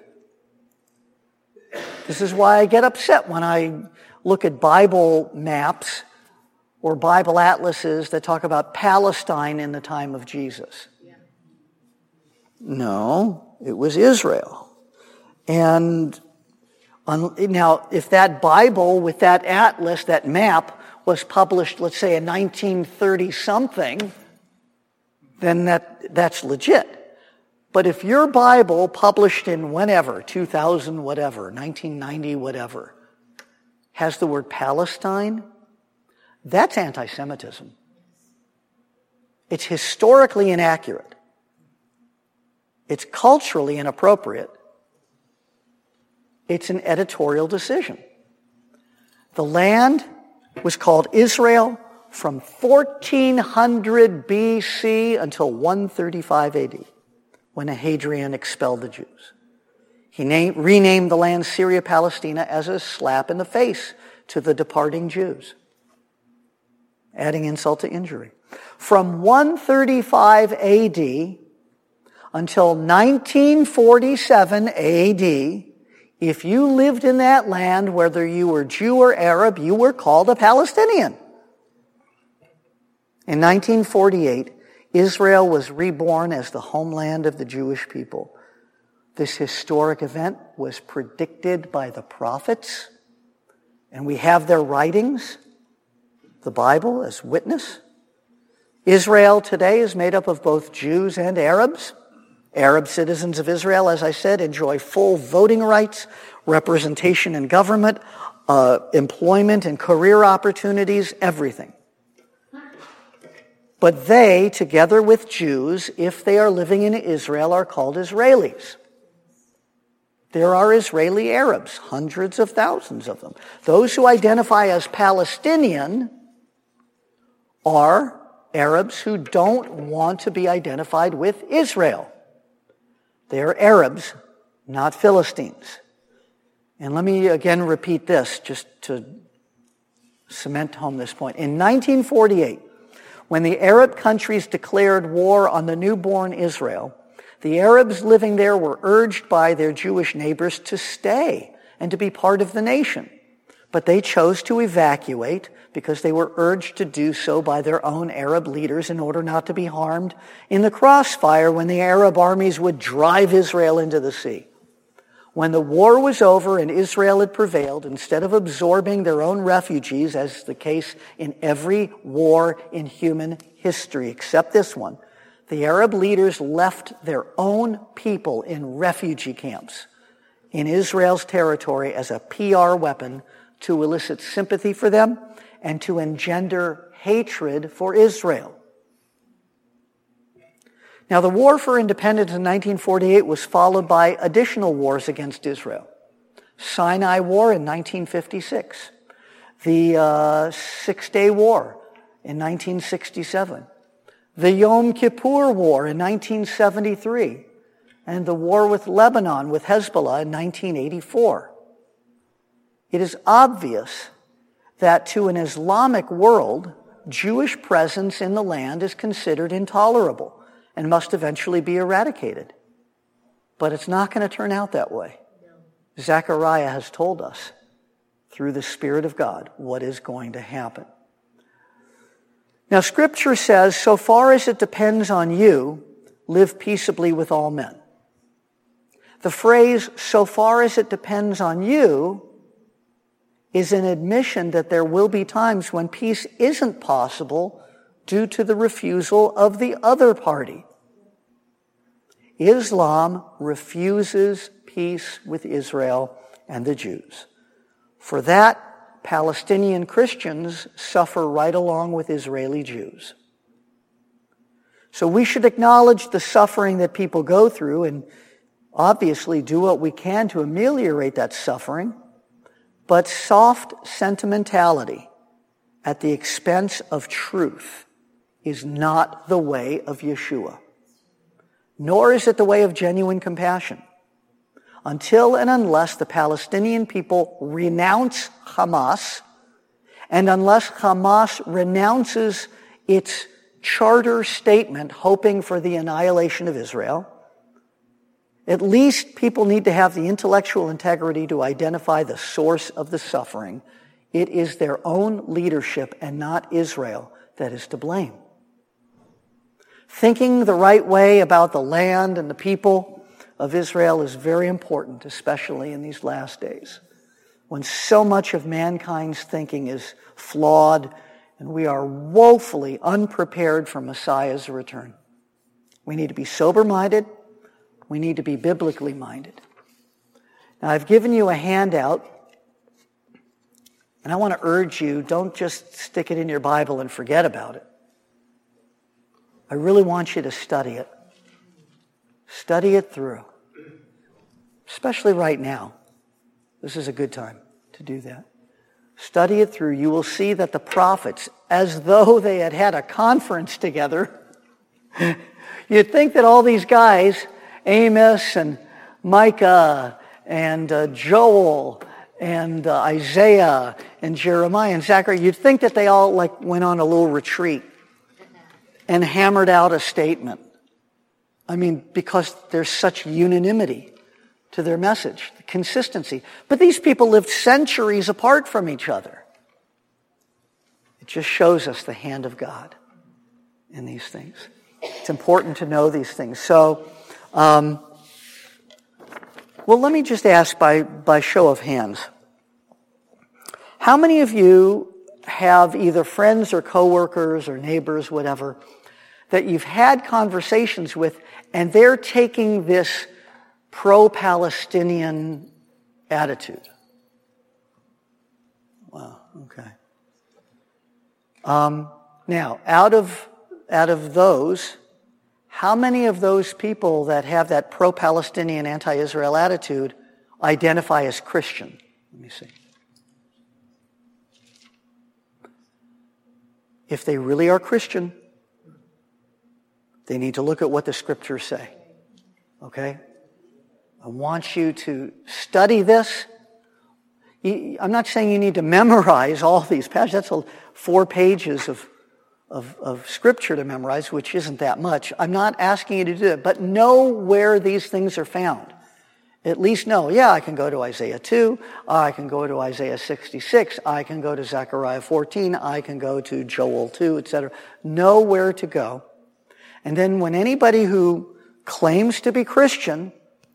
This is why I get upset when I look at Bible maps or Bible atlases that talk about Palestine in the time of Jesus. No, it was Israel. And now, if that Bible with that atlas, that map, was published, let's say, in 1930-something, then that's legit. But if your Bible, published in whenever, 2000 whatever, 1990 whatever, has the word Palestine, that's anti-Semitism. It's historically inaccurate. It's culturally inappropriate. It's an editorial decision. The land was called Israel from 1400 BC until 135 AD, when Hadrian expelled the Jews. He renamed the land Syria Palestina as a slap in the face to the departing Jews, adding insult to injury. From 135 AD until 1947 AD, if you lived in that land, whether you were Jew or Arab, you were called a Palestinian. In 1948, Israel was reborn as the homeland of the Jewish people. This historic event was predicted by the prophets, and we have their writings, the Bible, as witness. Israel today is made up of both Jews and Arabs. Arab citizens of Israel, as I said, enjoy full voting rights, representation in government, employment and career opportunities, everything. But they, together with Jews, if they are living in Israel, are called Israelis. There are Israeli Arabs, hundreds of thousands of them. Those who identify as Palestinian are Arabs who don't want to be identified with Israel. They are Arabs, not Philistines. And let me again repeat this, just to cement home this point. In 1948, when the Arab countries declared war on the newborn Israel, the Arabs living there were urged by their Jewish neighbors to stay and to be part of the nation. But they chose to evacuate because they were urged to do so by their own Arab leaders in order not to be harmed in the crossfire when the Arab armies would drive Israel into the sea. When the war was over and Israel had prevailed, instead of absorbing their own refugees, as the case in every war in human history except this one, the Arab leaders left their own people in refugee camps in Israel's territory as a PR weapon to elicit sympathy for them and to engender hatred for Israel. Now, the War for Independence in 1948 was followed by additional wars against Israel. Sinai War in 1956, the Six-Day War in 1967, the Yom Kippur War in 1973, and the war with Lebanon with Hezbollah in 1984. It is obvious that to an Islamic world, Jewish presence in the land is considered intolerable and must eventually be eradicated. But it's not going to turn out that way. No. Zechariah has told us, through the Spirit of God, what is going to happen. Now, Scripture says, so far as it depends on you, live peaceably with all men. The phrase, so far as it depends on you, is an admission that there will be times when peace isn't possible due to the refusal of the other party. Islam refuses peace with Israel and the Jews. For that, Palestinian Christians suffer right along with Israeli Jews. So we should acknowledge the suffering that people go through and obviously do what we can to ameliorate that suffering. But soft sentimentality at the expense of truth is not the way of Yeshua. Nor is it the way of genuine compassion. Until and unless the Palestinian people renounce Hamas, and unless Hamas renounces its charter statement hoping for the annihilation of Israel, at least people need to have the intellectual integrity to identify the source of the suffering. It is their own leadership and not Israel that is to blame. Thinking the right way about the land and the people of Israel is very important, especially in these last days, when so much of mankind's thinking is flawed and we are woefully unprepared for Messiah's return. We need to be sober-minded. We need to be biblically minded. Now, I've given you a handout, and I want to urge you, don't just stick it in your Bible and forget about it. I really want you to study it. Study it through. Especially right now. This is a good time to do that. Study it through. You will see that the prophets, as though they had had a conference together, you'd think that all these guys, Amos and Micah and Joel and Isaiah and Jeremiah and Zechariah, you'd think that they all went on a little retreat and hammered out a statement. I mean, because there's such unanimity to their message, the consistency. But these people lived centuries apart from each other. It just shows us the hand of God in these things. It's important to know these things. So, Well, let me just ask by show of hands. How many of you have either friends or coworkers or neighbors, whatever, that you've had conversations with, and they're taking this pro-Palestinian attitude? Wow, okay. Now, out of those, how many of those people that have that pro-Palestinian, anti-Israel attitude identify as Christian? Let me see. If they really are Christian, they need to look at what the scriptures say. Okay? I want you to study this. I'm not saying you need to memorize all these passages. That's 4 pages of scripture to memorize, which isn't that much. I'm not asking you to do it, but know where these things are found. At least know, I can go to Isaiah 2, I can go to Isaiah 66, I can go to Zechariah 14, I can go to Joel 2, etc. Know where to go. And then when anybody who claims to be Christian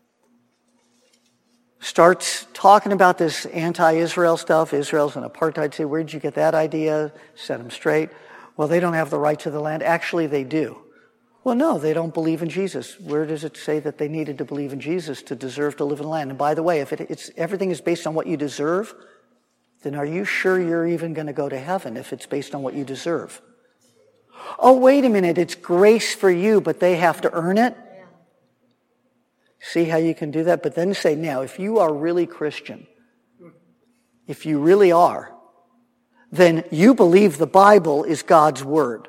starts talking about this anti-Israel stuff, Israel's an apartheid state, where'd you get that idea? Set them straight. Well, they don't have the right to the land. Actually, they do. Well, no, they don't believe in Jesus. Where does it say that they needed to believe in Jesus to deserve to live in the land? And by the way, if everything is based on what you deserve, then are you sure you're even going to go to heaven if it's based on what you deserve? Oh, wait a minute, it's grace for you, but they have to earn it? See how you can do that? But then say, now, if you are really Christian, if you really are, then you believe the Bible is God's word.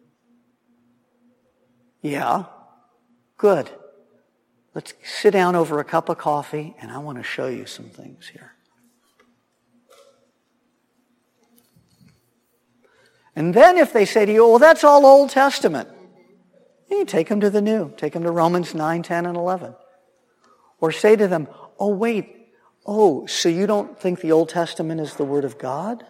Yeah, good. Let's sit down over a cup of coffee, and I want to show you some things here. And then if they say to you, well, that's all Old Testament, you take them to the New. Take them to Romans 9, 10, and 11. Or say to them, oh, wait, so you don't think the Old Testament is the Word of God?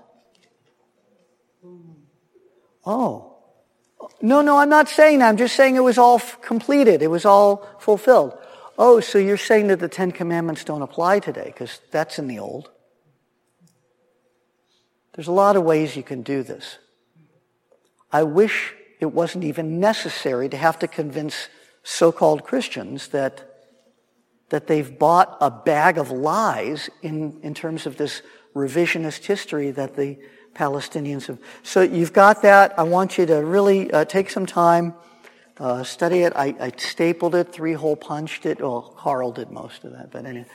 Oh. No, I'm not saying that. I'm just saying it was all completed. It was all fulfilled. Oh, so you're saying that the 10 Commandments don't apply today because that's in the Old. There's a lot of ways you can do this. I wish it wasn't even necessary to have to convince so-called Christians that they've bought a bag of lies in terms of this revisionist history that the Palestinians have. So you've got that. I want you to really take some time, study it. I stapled it, 3-hole punched it. Well, Carl did most of that, but anyway.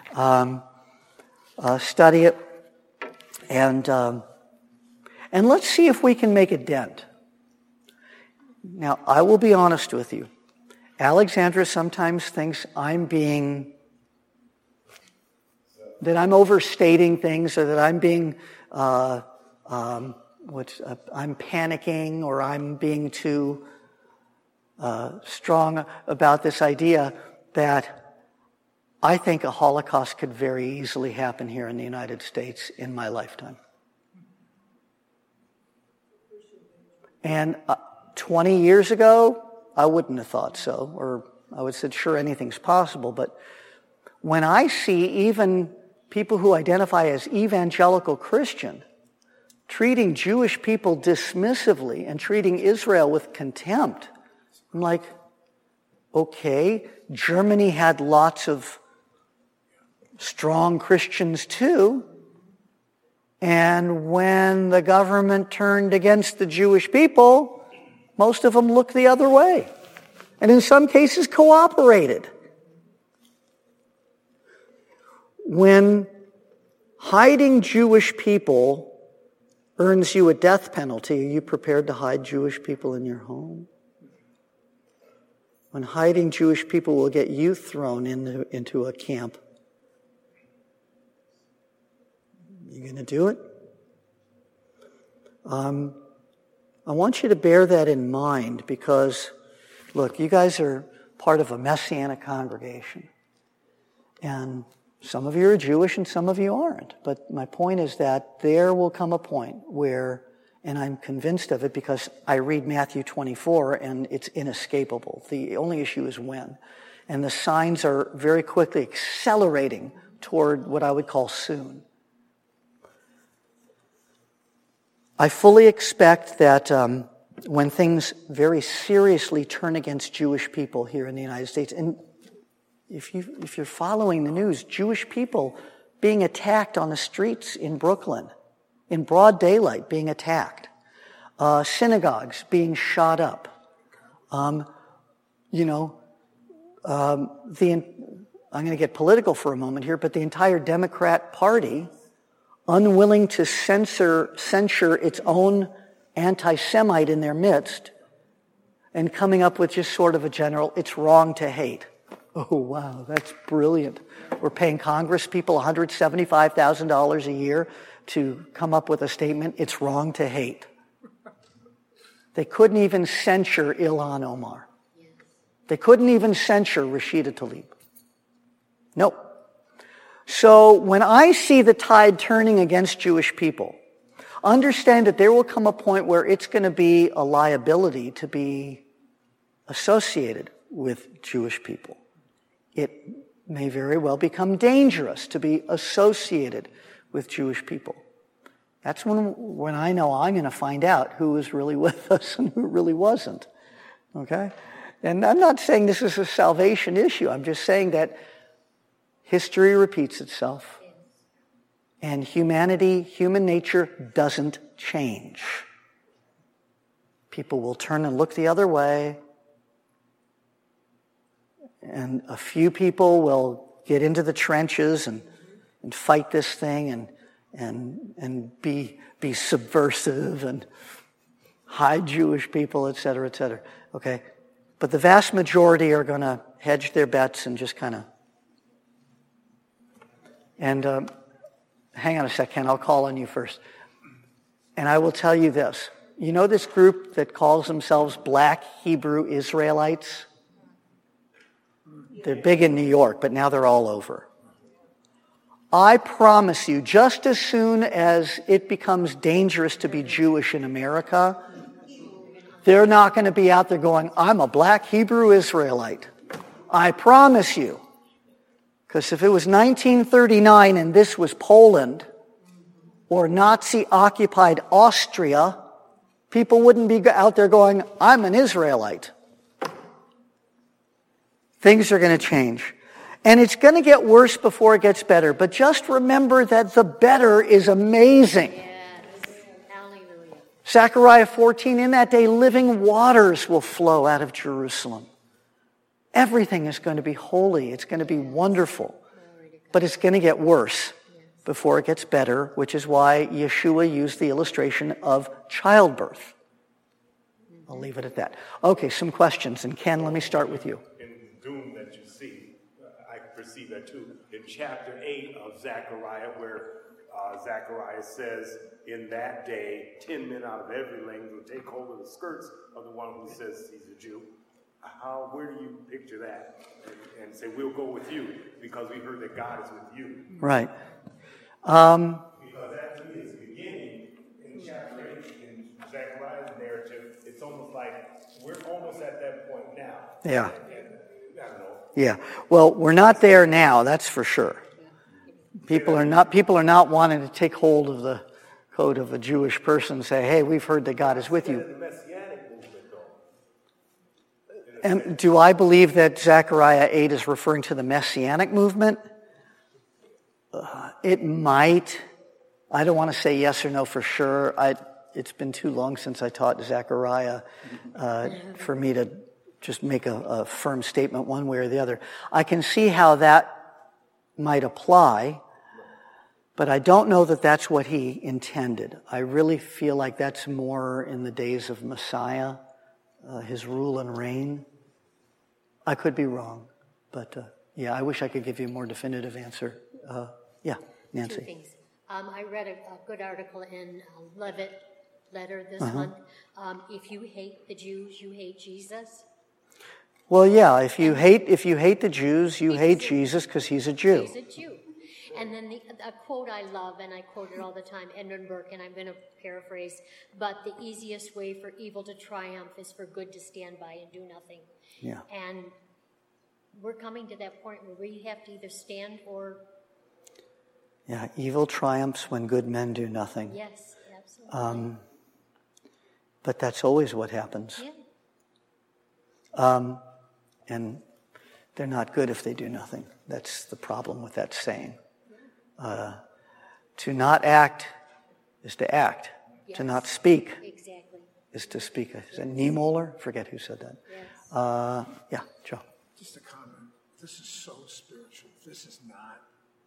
Study it, and let's see if we can make a dent. Now, I will be honest with you. Alexandra sometimes thinks I'm overstating things, or that I'm being I'm panicking, or I'm being too strong about this idea that I think a Holocaust could very easily happen here in the United States in my lifetime. And 20 years ago, I wouldn't have thought so, or I would have said, sure, anything's possible. But when I see even people who identify as evangelical Christian treating Jewish people dismissively and treating Israel with contempt, I'm like, okay, Germany had lots of strong Christians too. And when the government turned against the Jewish people, most of them looked the other way. And in some cases cooperated. When hiding Jewish people earns you a death penalty, are you prepared to hide Jewish people in your home? When hiding Jewish people will get you thrown into a camp, you going to do it? I want you to bear that in mind because, look, you guys are part of a Messianic congregation. And some of you are Jewish and some of you aren't. But my point is that there will come a point where, and I'm convinced of it because I read Matthew 24 and it's inescapable. The only issue is when. And the signs are very quickly accelerating toward what I would call soon. I fully expect that when things very seriously turn against Jewish people here in the United States, and if you're following the news, Jewish people being attacked on the streets in Brooklyn, in broad daylight being attacked, synagogues being shot up, I'm going to get political for a moment here, but the entire Democrat Party, unwilling to censure its own anti-Semite in their midst, and coming up with just sort of a general, it's wrong to hate. Oh, wow, that's brilliant. We're paying Congress people $175,000 a year to come up with a statement, it's wrong to hate. They couldn't even censure Ilhan Omar. They couldn't even censure Rashida Tlaib. Nope. So when I see the tide turning against Jewish people, understand that there will come a point where it's going to be a liability to be associated with Jewish people. It may very well become dangerous to be associated with Jewish people. That's when I know I'm going to find out who was really with us and who really wasn't. Okay? And I'm not saying this is a salvation issue. I'm just saying that history repeats itself. And human nature doesn't change. People will turn and look the other way. And a few people will get into the trenches and fight this thing and be subversive and hide Jewish people, et cetera, et cetera. Okay? But the vast majority are going to hedge their bets and just kind of... And hang on a second, I'll call on you first. And I will tell you this. You know this group that calls themselves Black Hebrew Israelites? They're big in New York, but now they're all over. I promise you, just as soon as it becomes dangerous to be Jewish in America, they're not going to be out there going, I'm a Black Hebrew Israelite. I promise you. Because if it was 1939 and this was Poland or Nazi-occupied Austria, people wouldn't be out there going, I'm an Israelite. Things are going to change. And it's going to get worse before it gets better. But just remember that the better is amazing. Yes. Hallelujah. Zechariah 14, in that day, living waters will flow out of Jerusalem. Everything is going to be holy. It's going to be wonderful. But it's going to get worse before it gets better, which is why Yeshua used the illustration of childbirth. I'll leave it at that. Okay, some questions. And Ken, let me start with you. In the doom that you see, I perceive that too. In chapter 8 of Zechariah, where Zechariah says, in that day, 10 men out of every language will take hold of the skirts of the one who says he's a Jew. Where do you picture that? And say, we'll go with you because we heard that God is with you. Right. Because that to me is the beginning in chapter 8 in Zechariah's narrative. It's almost like we're almost at that point now. Yeah. And I don't know. Yeah. Well, we're not there now, that's for sure. People are not wanting to take hold of the coat of a Jewish person and say, hey, we've heard that God is with you. The Messianic movement, though. And do I believe that Zechariah 8 is referring to the Messianic movement? It might. I don't want to say yes or no for sure. It's been too long since I taught Zechariah for me to just make a firm statement one way or the other. I can see how that might apply, but I don't know that that's what he intended. I really feel like that's more in the days of Messiah, his rule and reign. I could be wrong, but I wish I could give you a more definitive answer. Nancy. Two things. I read a good article in Levitt letter this month. If you hate the Jews, you hate Jesus. Well, yeah. If you hate the Jews, you hate Jesus because he's a Jew. He's a Jew. And then a quote I love, and I quote it all the time, Edmund Burke, and I'm going to paraphrase, but the easiest way for evil to triumph is for good to stand by and do nothing. Yeah. And we're coming to that point where we have to either stand or... Yeah, evil triumphs when good men do nothing. Yes, absolutely. But that's always what happens. Yeah. And they're not good if they do nothing. That's the problem with that saying. To not act is to act. Yes. To not speak Exactly. is to speak. Is it Niemöller? Forget who said that. Yes. Yeah, Joe. Just a comment. This is so spiritual. This is not,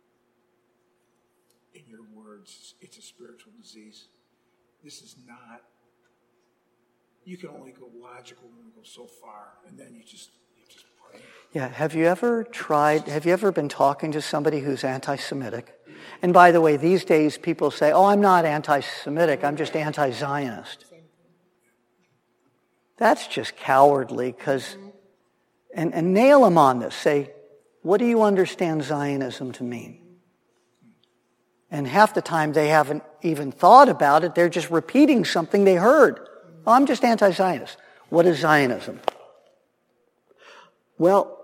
in your words, it's a spiritual disease. This is not, you can only go logical and go so far, and then you just pray. Yeah, have you ever been talking to somebody who's anti-Semitic? And by the way, these days people say, oh, I'm not anti-Semitic, I'm just anti-Zionist. That's just cowardly, and nail them on this. Say, what do you understand Zionism to mean? And half the time they haven't even thought about it, they're just repeating something they heard. Oh, I'm just anti-Zionist. What is Zionism? Well,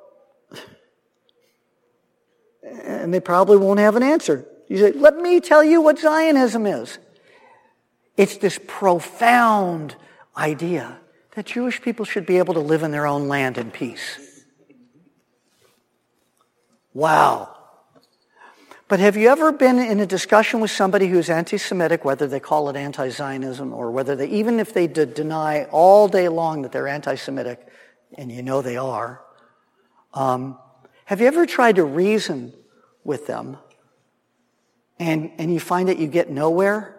and they probably won't have an answer. You say, let me tell you what Zionism is. It's this profound idea that Jewish people should be able to live in their own land in peace. Wow. But have you ever been in a discussion with somebody who's anti-Semitic, whether they call it anti-Zionism or whether they, even if they deny all day long that they're anti-Semitic, and you know they are, have you ever tried to reason with them and you find that you get nowhere?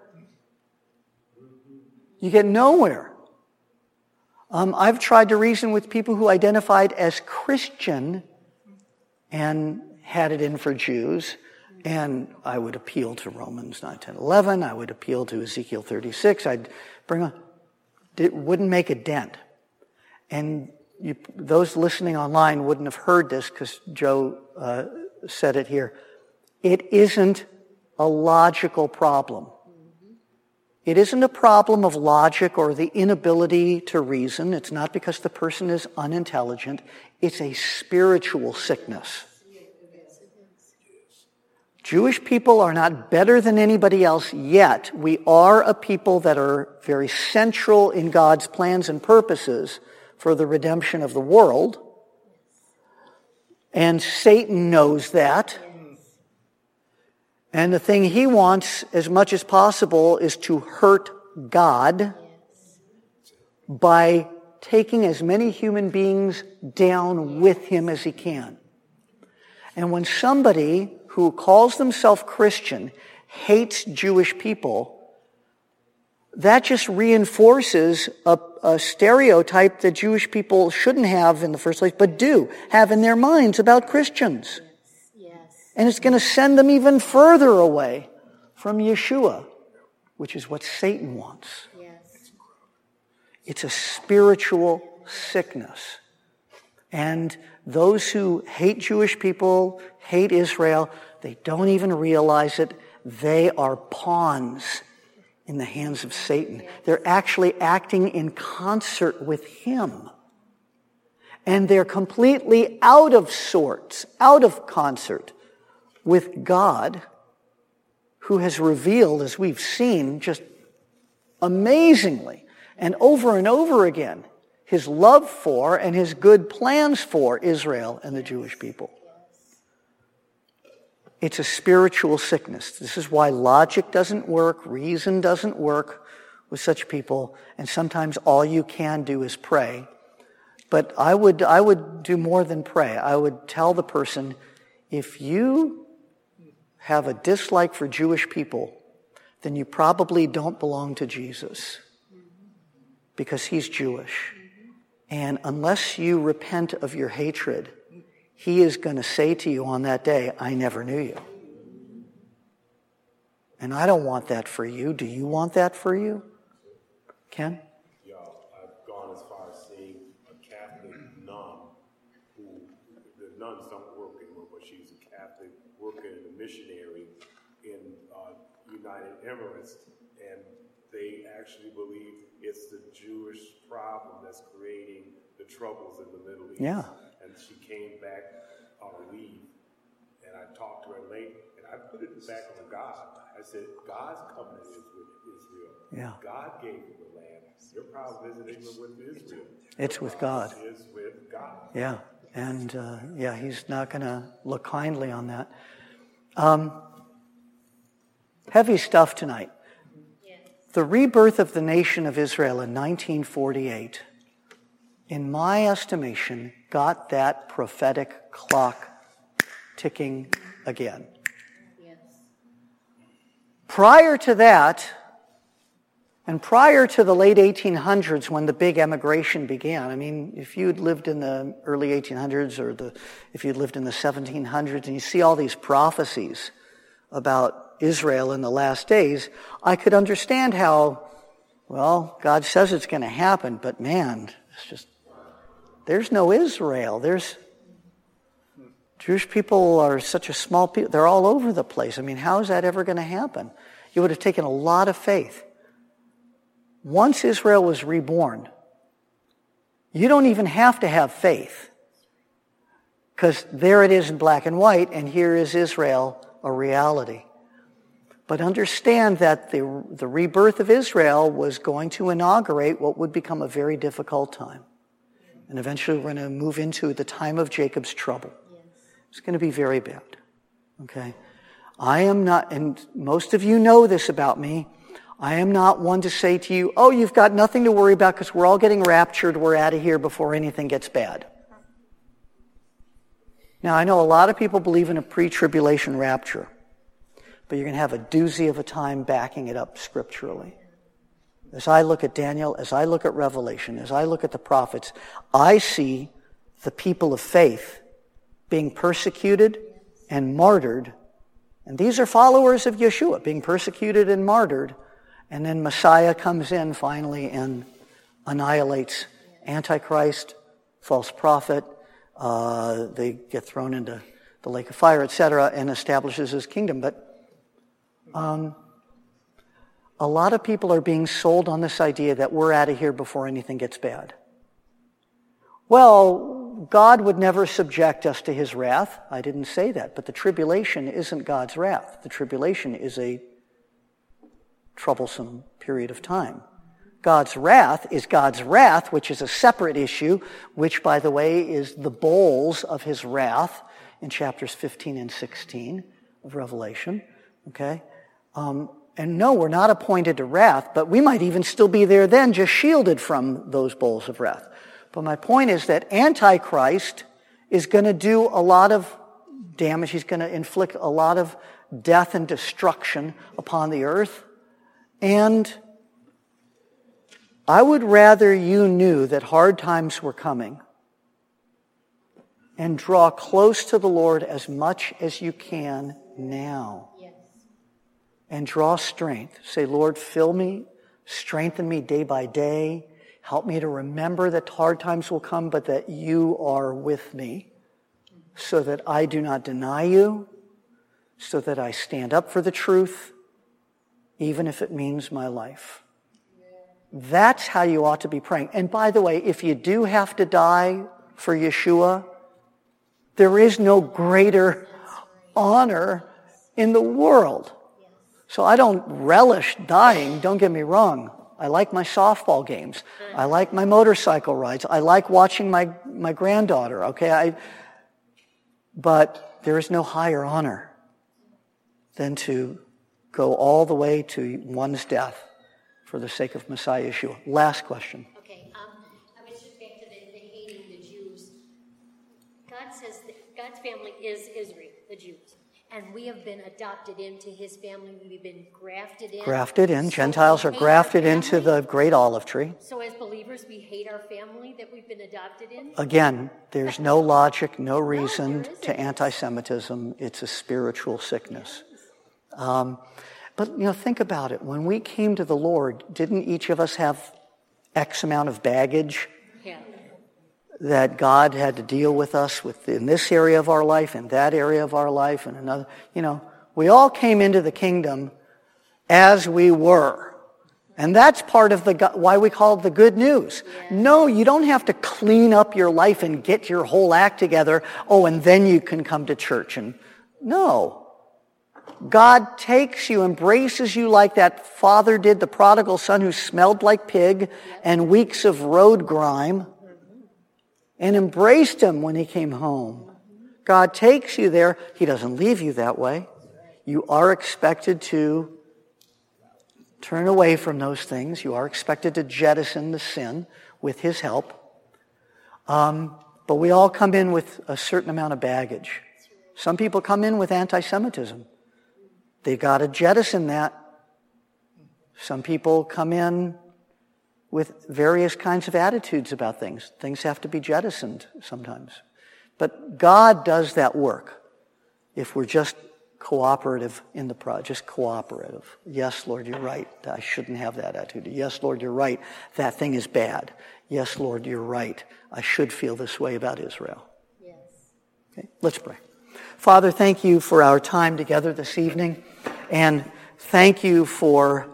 You get nowhere. I've tried to reason with people who identified as Christian and had it in for Jews, and I would appeal to Romans 9, 10, 11. I would appeal to Ezekiel 36. I'd bring it wouldn't make a dent. And those listening online wouldn't have heard this because Joe said it here. It isn't a logical problem. It isn't a problem of logic or the inability to reason. It's not because the person is unintelligent. It's a spiritual sickness. Jewish people are not better than anybody else yet. We are a people that are very central in God's plans and purposes for the redemption of the world. And Satan knows that. And the thing he wants as much as possible is to hurt God by taking as many human beings down with him as he can. And when somebody who calls themselves Christian hates Jewish people, that just reinforces a stereotype that Jewish people shouldn't have in the first place, but do have in their minds about Christians. And it's going to send them even further away from Yeshua, which is what Satan wants. Yes. It's a spiritual sickness. And those who hate Jewish people, hate Israel, they don't even realize it. They are pawns in the hands of Satan. They're actually acting in concert with him. And they're completely out of sorts, out of concert with God, who has revealed, as we've seen, just amazingly and over again, his love for and his good plans for Israel and the Jewish people. It's a spiritual sickness. This is why logic doesn't work, reason doesn't work with such people, and sometimes all you can do is pray. But I would do more than pray. I would tell the person, if you have a dislike for Jewish people, then you probably don't belong to Jesus because he's Jewish. And unless you repent of your hatred, he is going to say to you on that day, I never knew you. And I don't want that for you. Do you want that for you? Ken? Yeah, I've gone as far as seeing a Catholic nun who, the nuns don't work anymore, but she's a Catholic working as a missionary in United Emirates, and they actually believe it's the Jewish problem that's creating the troubles in the Middle East. Yeah. and she came back on a leave, and I talked to her late, and I put it back on God. I said, God's covenant is with Israel. Yeah. God gave you the land. Your problem isn't even with Israel. It's with God. It is with God. Yeah. And, he's not going to look kindly on that. Heavy stuff tonight. The rebirth of the nation of Israel in 1948, in my estimation, got that prophetic clock ticking again. Yes. Prior to that, and prior to the late 1800s when the big emigration began, I mean, if you'd lived in the early 1800s or if you'd lived in the 1700s and you see all these prophecies about Israel in the last days, I could understand how, well, God says it's going to happen, but man, it's just, there's no Israel. Jewish people are such a small people. They're all over the place. I mean, how is that ever going to happen? It would have taken a lot of faith. Once Israel was reborn, you don't even have to have faith, because there it is in black and white, and here is Israel, a reality. But understand that the rebirth of Israel was going to inaugurate what would become a very difficult time. And eventually we're going to move into the time of Jacob's trouble. It's going to be very bad. Okay? I am not, and most of you know this about me, I am not one to say to you, oh, you've got nothing to worry about because we're all getting raptured, we're out of here before anything gets bad. Now, I know a lot of people believe in a pre-tribulation rapture, but you're going to have a doozy of a time backing it up scripturally. As I look at Daniel, as I look at Revelation, as I look at the prophets, I see the people of faith being persecuted and martyred. And these are followers of Yeshua, being persecuted and martyred. And then Messiah comes in finally and annihilates Antichrist, false prophet. They get thrown into the lake of fire, etc., and establishes his kingdom. But a lot of people are being sold on this idea that we're out of here before anything gets bad. Well, God would never subject us to his wrath. I didn't say that. But the tribulation isn't God's wrath. The tribulation is a troublesome period of time. God's wrath is God's wrath, which is a separate issue, which, by the way, is the bowls of his wrath in chapters 15 and 16 of Revelation. Okay? And no, we're not appointed to wrath, but we might even still be there then, just shielded from those bowls of wrath. But my point is that Antichrist is going to do a lot of damage. He's going to inflict a lot of death and destruction upon the earth. And I would rather you knew that hard times were coming and draw close to the Lord as much as you can now. Yes. And draw strength. Say, Lord, fill me, strengthen me day by day. Help me to remember that hard times will come, but that you are with me so that I do not deny you, so that I stand up for the truth, even if it means my life. That's how you ought to be praying. And by the way, if you do have to die for Yeshua, there is no greater honor in the world. So I don't relish dying, don't get me wrong. I like my softball games. I like my motorcycle rides. I like watching my granddaughter, okay? But there is no higher honor than to go all the way to one's death for the sake of Messiah Yeshua. Last question. Okay, I was just back to the hating the Jews. God says that God's family is Israel, the Jews. And we have been adopted into his family. We've been grafted in. Grafted in. So Gentiles are grafted into the great olive tree. So as believers, we hate our family that we've been adopted in? Again, there's no logic, no reason to anti-Semitism. It's a spiritual sickness. But, think about it. When we came to the Lord, didn't each of us have X amount of baggage? Yeah. That God had to deal with us in this area of our life, in that area of our life, and another. We all came into the kingdom as we were. And that's part of why we call it the good news. Yeah. No, you don't have to clean up your life and get your whole act together. Oh, and then you can come to church. And no. God takes you, embraces you like that father did the prodigal son who smelled like pig and weeks of road grime, and embraced him when he came home. God takes you there. He doesn't leave you that way. You are expected to turn away from those things. You are expected to jettison the sin with his help. But we all come in with a certain amount of baggage. Some people come in with anti-Semitism. They've got to jettison that. Some people come in with various kinds of attitudes about things. Things have to be jettisoned sometimes. But God does that work if we're just cooperative in the project, just cooperative. Yes, Lord, you're right. I shouldn't have that attitude. Yes, Lord, you're right. That thing is bad. Yes, Lord, you're right. I should feel this way about Israel. Yes. Okay, let's pray. Father, thank you for our time together this evening. And thank you for,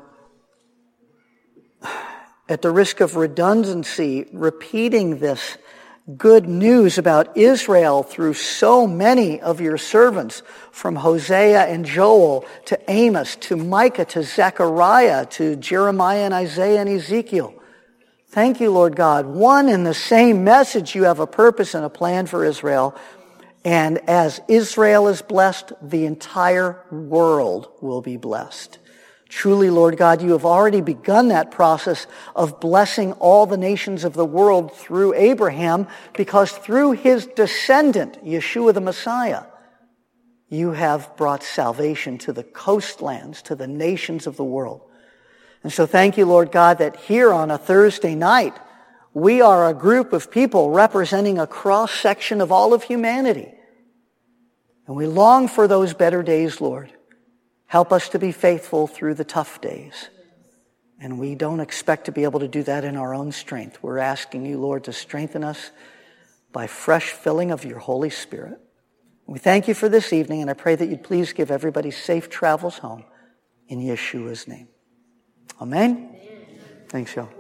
at the risk of redundancy, repeating this good news about Israel through so many of your servants, from Hosea and Joel to Amos to Micah to Zechariah to Jeremiah and Isaiah and Ezekiel. Thank you, Lord God. One and the same message, you have a purpose and a plan for Israel. And as Israel is blessed, the entire world will be blessed. Truly, Lord God, you have already begun that process of blessing all the nations of the world through Abraham, because through his descendant, Yeshua the Messiah, you have brought salvation to the coastlands, to the nations of the world. And so thank you, Lord God, that here on a Thursday night, we are a group of people representing a cross-section of all of humanity. And we long for those better days, Lord. Help us to be faithful through the tough days. And we don't expect to be able to do that in our own strength. We're asking you, Lord, to strengthen us by fresh filling of your Holy Spirit. We thank you for this evening, and I pray that you'd please give everybody safe travels home in Yeshua's name. Amen? Thanks, y'all.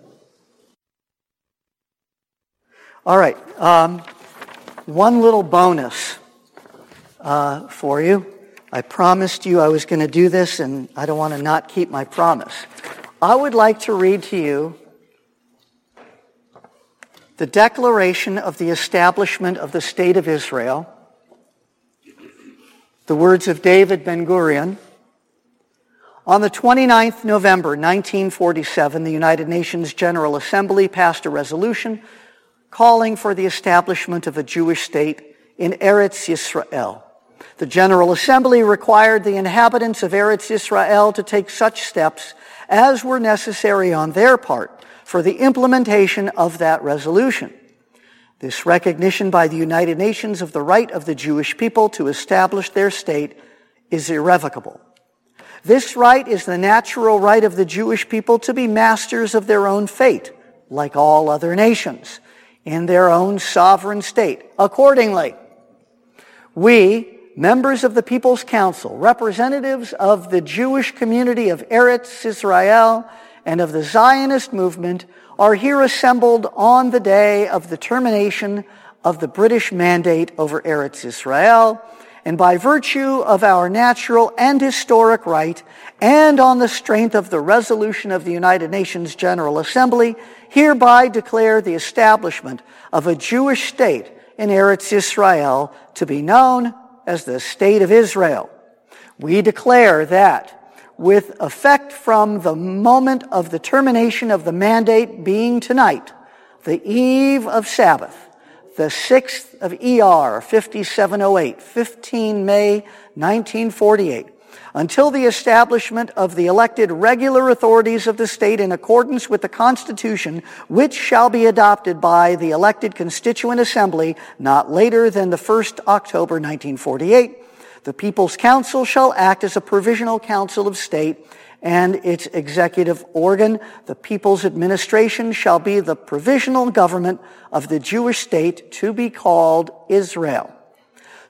All right. One little bonus for you. I promised you I was going to do this, and I don't want to not keep my promise. I would like to read to you the Declaration of the Establishment of the State of Israel, the words of David Ben-Gurion. On the 29th November 1947, the United Nations General Assembly passed a resolution calling for the establishment of a Jewish state in Eretz Yisrael. The General Assembly required the inhabitants of Eretz Yisrael to take such steps as were necessary on their part for the implementation of that resolution. This recognition by the United Nations of the right of the Jewish people to establish their state is irrevocable. This right is the natural right of the Jewish people to be masters of their own fate, like all other nations, in their own sovereign state. Accordingly, we, members of the People's Council, representatives of the Jewish community of Eretz Israel and of the Zionist movement, are here assembled on the day of the termination of the British mandate over Eretz Israel, and by virtue of our natural and historic right, and on the strength of the resolution of the United Nations General Assembly, hereby declare the establishment of a Jewish state in Eretz Israel to be known as the State of Israel. We declare that, with effect from the moment of the termination of the mandate being tonight, the eve of Sabbath, the 6th of ER 5708, 15 May 1948, until the establishment of the elected regular authorities of the state in accordance with the Constitution, which shall be adopted by the elected Constituent Assembly not later than the 1st October 1948, the People's Council shall act as a provisional council of state, and its executive organ, the People's Administration, shall be the provisional government of the Jewish state to be called Israel.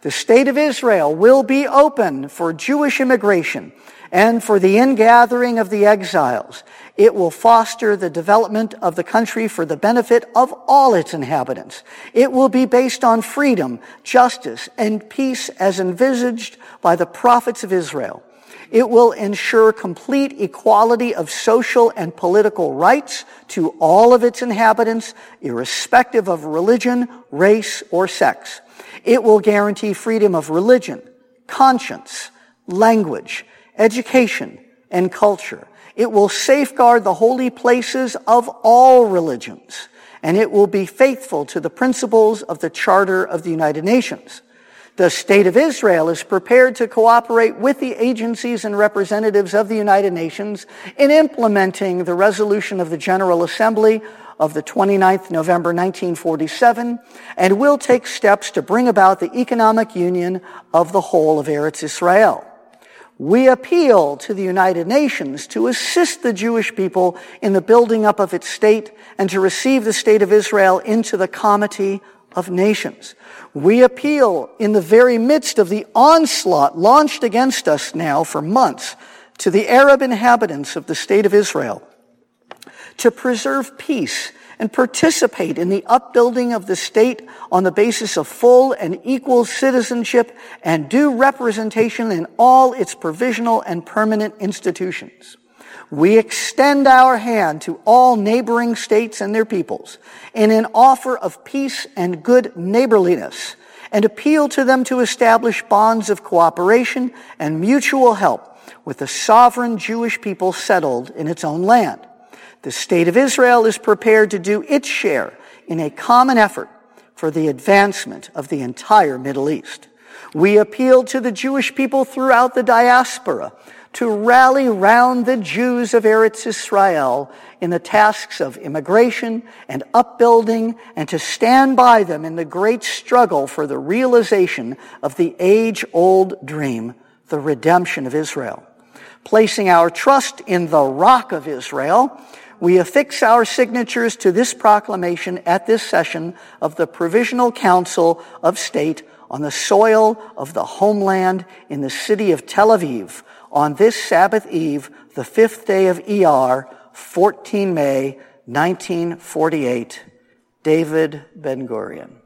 The state of Israel will be open for Jewish immigration and for the ingathering of the exiles. It will foster the development of the country for the benefit of all its inhabitants. It will be based on freedom, justice, and peace as envisaged by the prophets of Israel. It will ensure complete equality of social and political rights to all of its inhabitants, irrespective of religion, race, or sex. It will guarantee freedom of religion, conscience, language, education, and culture. It will safeguard the holy places of all religions, and it will be faithful to the principles of the Charter of the United Nations. The state of Israel is prepared to cooperate with the agencies and representatives of the United Nations in implementing the resolution of the General Assembly of the 29th November 1947, and will take steps to bring about the economic union of the whole of Eretz Israel. We appeal to the United Nations to assist the Jewish people in the building up of its state and to receive the state of Israel into the comity of nations. We appeal in the very midst of the onslaught launched against us now for months to the Arab inhabitants of the state of Israel to preserve peace and participate in the upbuilding of the state on the basis of full and equal citizenship and due representation in all its provisional and permanent institutions. We extend our hand to all neighboring states and their peoples in an offer of peace and good neighborliness, and appeal to them to establish bonds of cooperation and mutual help with the sovereign Jewish people settled in its own land. The state of Israel is prepared to do its share in a common effort for the advancement of the entire Middle East. We appeal to the Jewish people throughout the diaspora to rally round the Jews of Eretz Israel in the tasks of immigration and upbuilding, and to stand by them in the great struggle for the realization of the age-old dream, the redemption of Israel. Placing our trust in the Rock of Israel, we affix our signatures to this proclamation at this session of the Provisional Council of State on the soil of the homeland in the city of Tel Aviv on this Sabbath Eve, the 5th day of Iyar, 14 May, 1948. David Ben-Gurion.